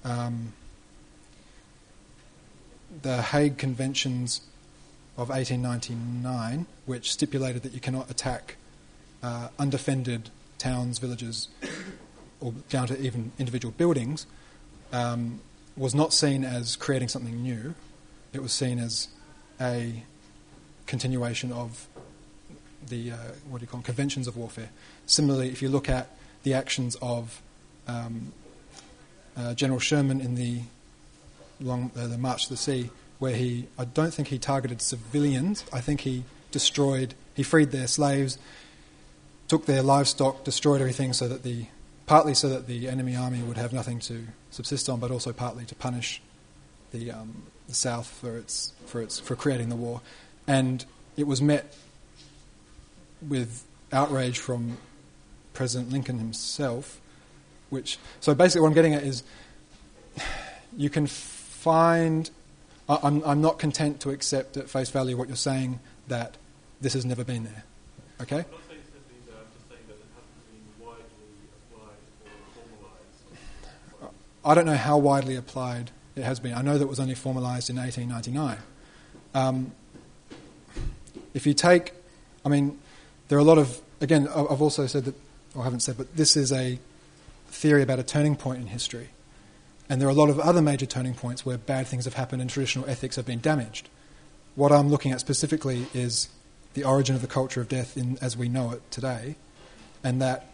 the Hague Conventions of 1899, which stipulated that you cannot attack undefended towns, villages, or down to even individual buildings, was not seen as creating something new. It was seen as a continuation of the conventions of warfare. Similarly, if you look at the actions of General Sherman in the March to the Sea, where I don't think he targeted civilians. I think he freed their slaves, took their livestock, destroyed everything partly so that the enemy army would have nothing to subsist on, but also partly to punish the South for creating the war. And it was met with outrage from President Lincoln himself, so basically what I'm getting at is you can find... I'm not content to accept at face value what you're saying, that this has never been there. Okay? I'm not saying simply that, I'm just saying that it hasn't been widely applied or formalised. I don't know how widely applied it has been. I know that it was only formalised in 1899. If you take... there are a lot of... Again, I've also said that... Or I haven't said, but this is a theory about a turning point in history. And there are a lot of other major turning points where bad things have happened and traditional ethics have been damaged. What I'm looking at specifically is the origin of the culture of death as we know it today. And that,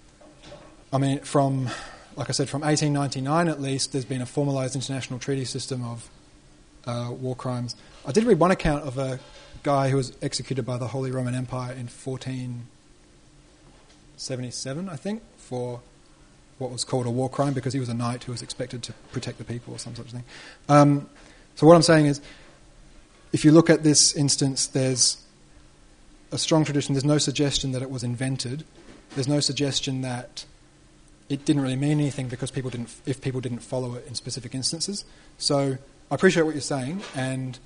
from 1899 at least, there's been a formalised international treaty system of war crimes. I did read one account of a guy who was executed by the Holy Roman Empire in 1477, I think, for what was called a war crime, because he was a knight who was expected to protect the people or some such thing. So what I'm saying is, if you look at this instance, there's a strong tradition. There's no suggestion that it was invented. There's no suggestion that it didn't really mean anything because people didn't follow it in specific instances. So I appreciate what you're saying, and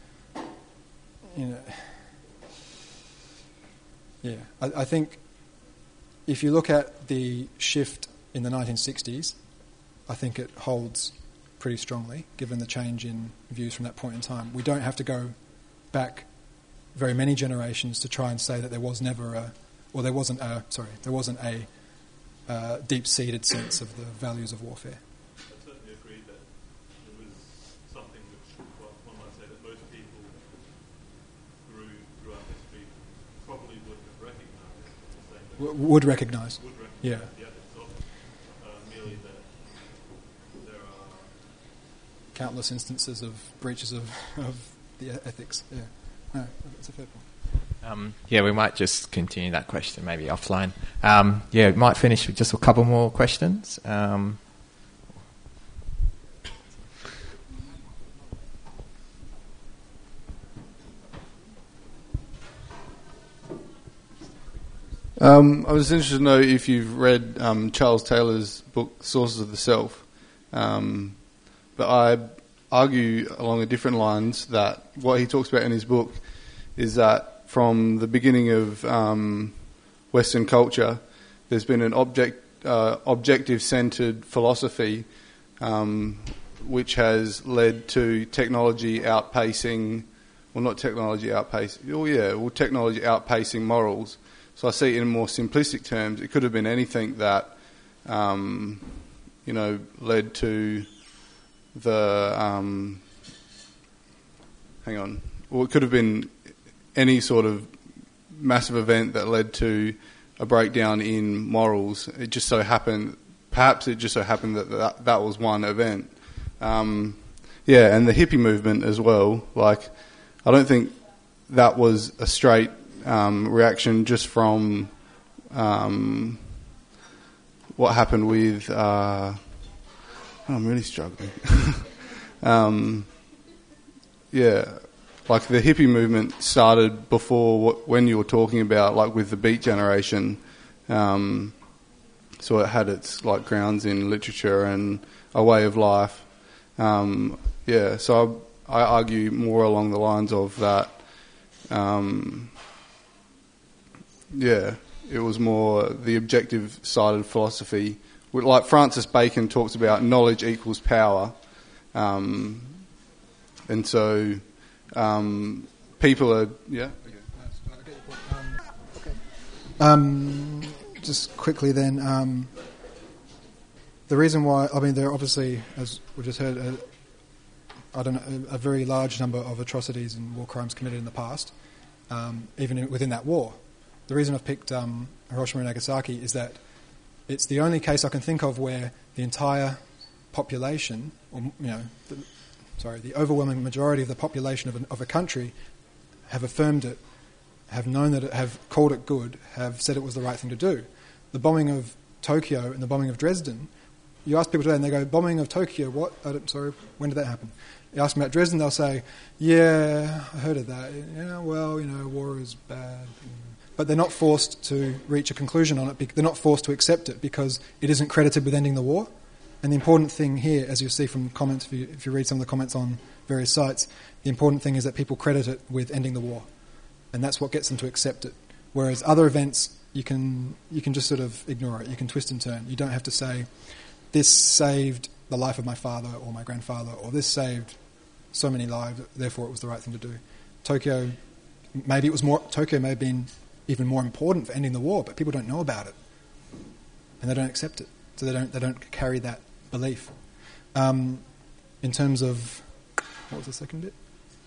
I think if you look at the shift in the 1960s, I think it holds pretty strongly, given the change in views from that point in time. We don't have to go back very many generations to try and say that there wasn't a deep-seated sense of the values of warfare. I certainly agree that it was something which one might say that most people throughout history probably would have recognised. Would recognise. Yeah. The ethics of it. Merely that there are countless instances of breaches of the ethics. Yeah, no, that's a fair point. We might just continue that question maybe offline. We might finish with just a couple more questions. I was interested to know if you've read Charles Taylor's book, Sources of the Self. But I argue along the different lines that what he talks about in his book is that from the beginning of Western culture, there's been an objective-centred philosophy which has led to technology outpacing morals. So I see it in more simplistic terms. It could have been anything that, led to the... it could have been any sort of massive event that led to a breakdown in morals. It just so happened that was one event. And the hippie movement as well. Like, I don't think that was a straight reaction just from what happened with... I'm really struggling. Like the hippie movement started before when you were talking about, like with the Beat Generation. So it had its like grounds in literature and a way of life. So I argue more along the lines of that. It was more the objective-sided philosophy. Like Francis Bacon talks about, knowledge equals power. And so people are... Yeah? Just quickly then, the reason why... there are obviously, as we just heard, a very large number of atrocities and war crimes committed in the past, even within that war. The reason I've picked Hiroshima and Nagasaki is that it's the only case I can think of where the entire population, the overwhelming majority of the population of a country have affirmed it, have known that it, have called it good, have said it was the right thing to do. The bombing of Tokyo and the bombing of Dresden, you ask people today and they go, bombing of Tokyo, what? When did that happen? You ask them about Dresden, they'll say, yeah, I heard of that. Yeah, well, war is bad. But they're not forced to reach a conclusion on it. They're not forced to accept it because it isn't credited with ending the war. And the important thing here, as you'll see from comments, if you read some of the comments on various sites, the important thing is that people credit it with ending the war. And that's what gets them to accept it. Whereas other events, you can just sort of ignore it. You can twist and turn. You don't have to say, this saved the life of my father or my grandfather, or this saved so many lives, therefore it was the right thing to do. Tokyo may have been even more important for ending the war, but people don't know about it. And they don't accept it. So they don't carry that belief. In terms of... What was the second bit?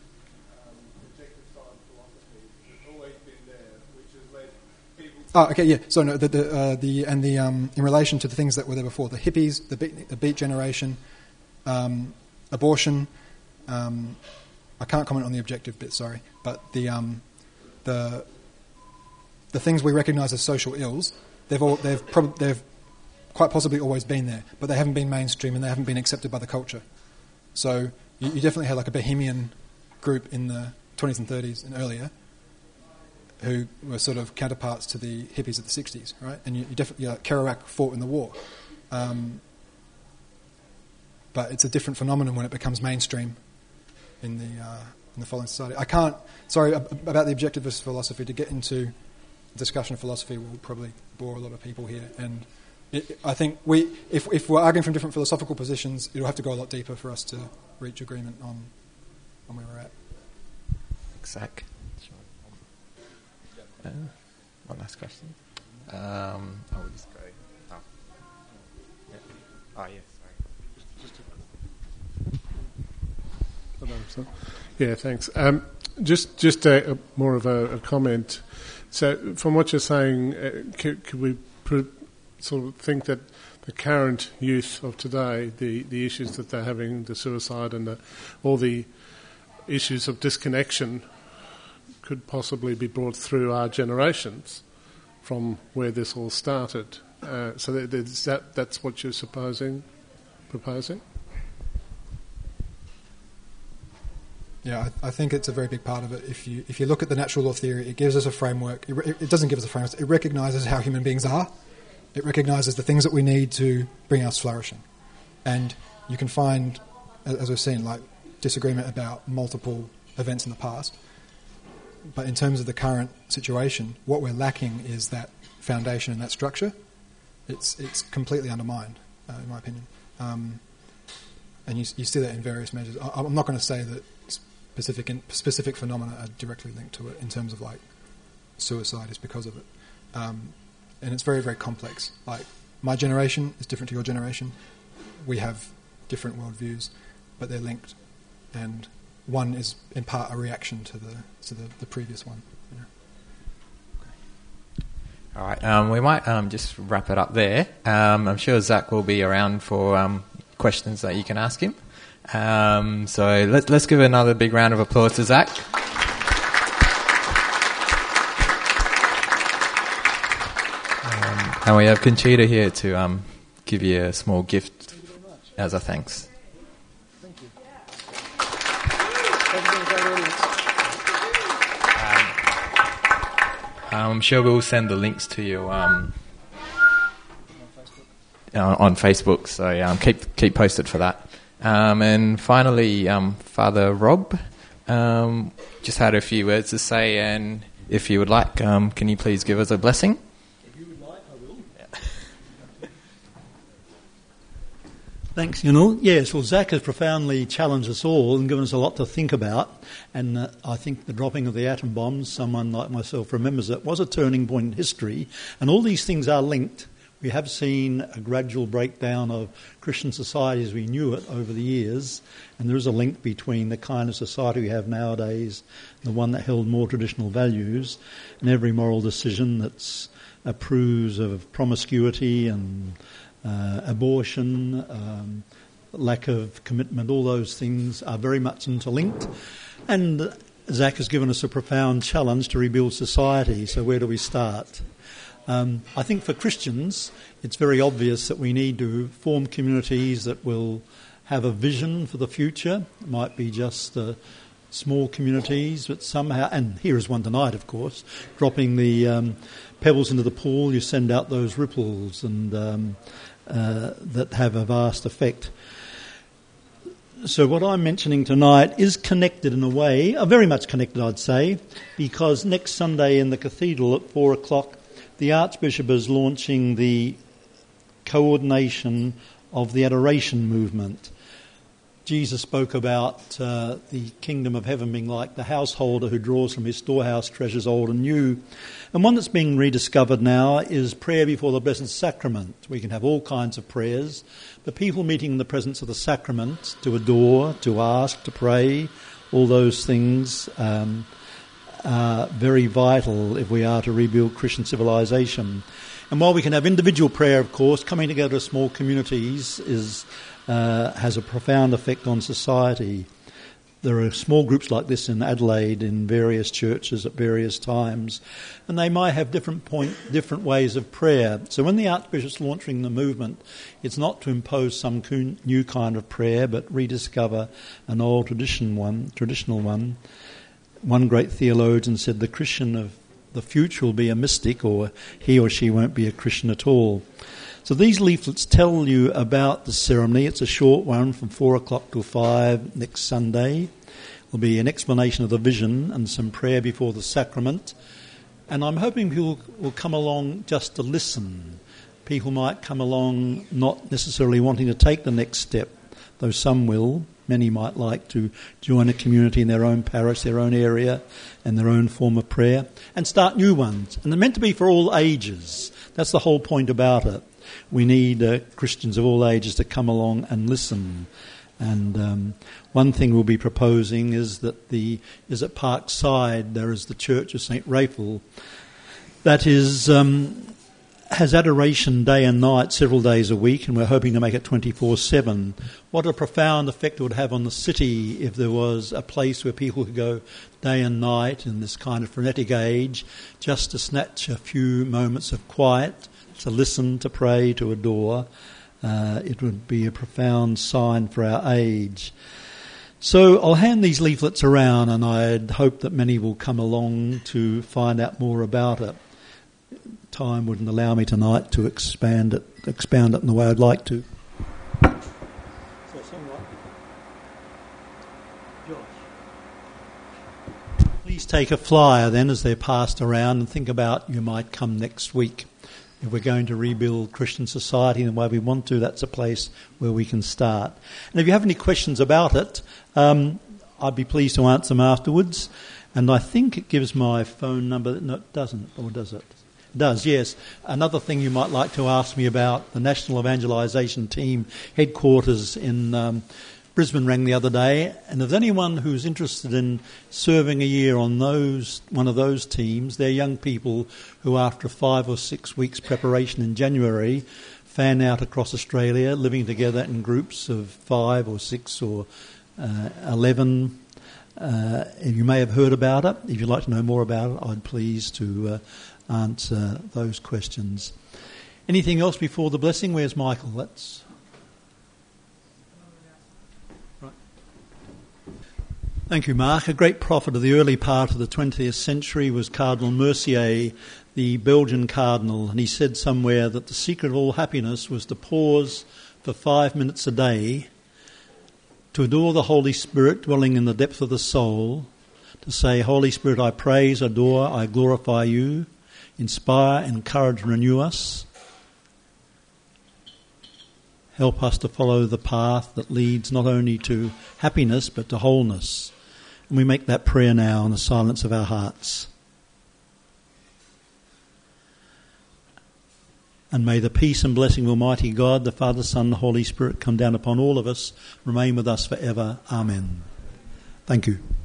So no, in relation to the things that were there before, the hippies, the Beat Generation, abortion. I can't comment on the objective bit, sorry, but the things we recognise as social ills, they've quite possibly always been there, but they haven't been mainstream and they haven't been accepted by the culture. So you definitely had like a bohemian group in the 20s and 30s and earlier, who were sort of counterparts to the hippies of the 60s, right? And you definitely, Kerouac fought in the war. But it's a different phenomenon when it becomes mainstream in the following society. I can't, sorry, about the objectivist philosophy, to get into discussion of philosophy will probably bore a lot of people here. And I think if we're arguing from different philosophical positions, it'll have to go a lot deeper for us to reach agreement on where we're at. Zach. One last question. I will just go. Oh, yeah. Oh yes. Yeah, thanks. Just more of a comment. So, from what you're saying, could we sort of think that the current youth of today, the issues that they're having, the suicide and all the issues of disconnection, could possibly be brought through our generations from where this all started? So that's what you're proposing? Yeah, I think it's a very big part of it. If you look at the natural law theory, it gives us a framework. It doesn't give us a framework. It recognises how human beings are. It recognises the things that we need to bring us flourishing. And you can find, as we've seen, like disagreement about multiple events in the past. But in terms of the current situation, what we're lacking is that foundation and that structure. It's completely undermined, in my opinion. And you see that in various measures. I'm not going to say that specific phenomena are directly linked to it in terms of like suicide is because of it. And it's very, very complex. Like my generation is different to your generation. We have different worldviews, but they're linked. And one is in part a reaction to the previous one. You know? All right, we might just wrap it up there. I'm sure Zach will be around for questions that you can ask him. So let's give another big round of applause to Zach. And we have Conchita here to give you a small gift as a thanks. Thank you. I'm sure we'll send the links to you on Facebook, so keep posted for that. And finally, Father Rob just had a few words to say, and if you would like, can you please give us a blessing? If you would like, I will. Yeah. Thanks, Yunil. Yes, well, Zach has profoundly challenged us all and given us a lot to think about, and I think the dropping of the atom bombs, someone like myself remembers it, was a turning point in history, and all these things are linked. We have seen a gradual breakdown of Christian society as we knew it over the years, and there is a link between the kind of society we have nowadays and the one that held more traditional values, and every moral decision that approves of promiscuity and abortion, lack of commitment, all those things are very much interlinked. And Zach has given us a profound challenge to rebuild society, so where do we start? I think for Christians, it's very obvious that we need to form communities that will have a vision for the future. It might be just small communities, but somehow, and here is one tonight, of course, dropping the pebbles into the pool, you send out those ripples, and that have a vast effect. So what I'm mentioning tonight is connected in a way, very much connected, I'd say, because next Sunday in the cathedral at 4:00, the Archbishop is launching the coordination of the adoration movement. Jesus spoke about the kingdom of heaven being like the householder who draws from his storehouse treasures old and new. And one that's being rediscovered now is prayer before the Blessed Sacrament. We can have all kinds of prayers, but people meeting in the presence of the sacrament to adore, to ask, to pray, all those things are very vital if we are to rebuild Christian civilization. And while we can have individual prayer, of course, coming together as small communities has a profound effect on society. There are small groups like this in Adelaide in various churches at various times, and they might have different ways of prayer. So when the Archbishop's launching the movement, it's not to impose some new kind of prayer, but rediscover an old traditional one. one great theologian said the Christian of the future will be a mystic, or he or she won't be a Christian at all. So these leaflets tell you about the ceremony. It's a short one from 4 o'clock till 5 next Sunday. There'll be an explanation of the vision and some prayer before the sacrament. And I'm hoping people will come along just to listen. People might come along not necessarily wanting to take the next step, though some will. Many might like to join a community in their own parish, their own area, and their own form of prayer, and start new ones. And they're meant to be for all ages. That's the whole point about it. We need Christians of all ages to come along and listen. And one thing we'll be proposing is that at Parkside there is the Church of St. Raphael that is has adoration day and night, several days a week, and we're hoping to make it 24/7. What a profound effect it would have on the city if there was a place where people could go day and night in this kind of frenetic age, just to snatch a few moments of quiet, to listen, to pray, to adore. It would be a profound sign for our age. So I'll hand these leaflets around, and I'd hope that many will come along to find out more about it. Time wouldn't allow me tonight to expound it in the way I'd like to. Please take a flyer then as they're passed around and think about you might come next week. If we're going to rebuild Christian society in the way we want to, that's a place where we can start. And if you have any questions about it, I'd be pleased to answer them afterwards. And I think it gives my phone number. No, it doesn't, or does it? It does, yes. Another thing you might like to ask me about, the National Evangelisation Team headquarters in Brisbane rang the other day, and if there's anyone who's interested in serving a year on one of those teams, they're young people who after 5 or 6 weeks preparation in January fan out across Australia, living together in groups of 5 or 6 or 11. You may have heard about it. If you'd like to know more about it, I'd please to answer those questions. Anything else before the blessing? Where's Michael? Right. Thank you, Mark. A great prophet of the early part of the 20th century was Cardinal Mercier, the Belgian cardinal, and he said somewhere that the secret of all happiness was to pause for 5 minutes a day, to adore the Holy Spirit dwelling in the depth of the soul, to say, Holy Spirit, I praise, adore, I glorify you, inspire, encourage, and renew us. Help us to follow the path that leads not only to happiness but to wholeness. And we make that prayer now in the silence of our hearts. And may the peace and blessing of Almighty God, the Father, Son, and the Holy Spirit come down upon all of us, remain with us forever. Amen. Thank you.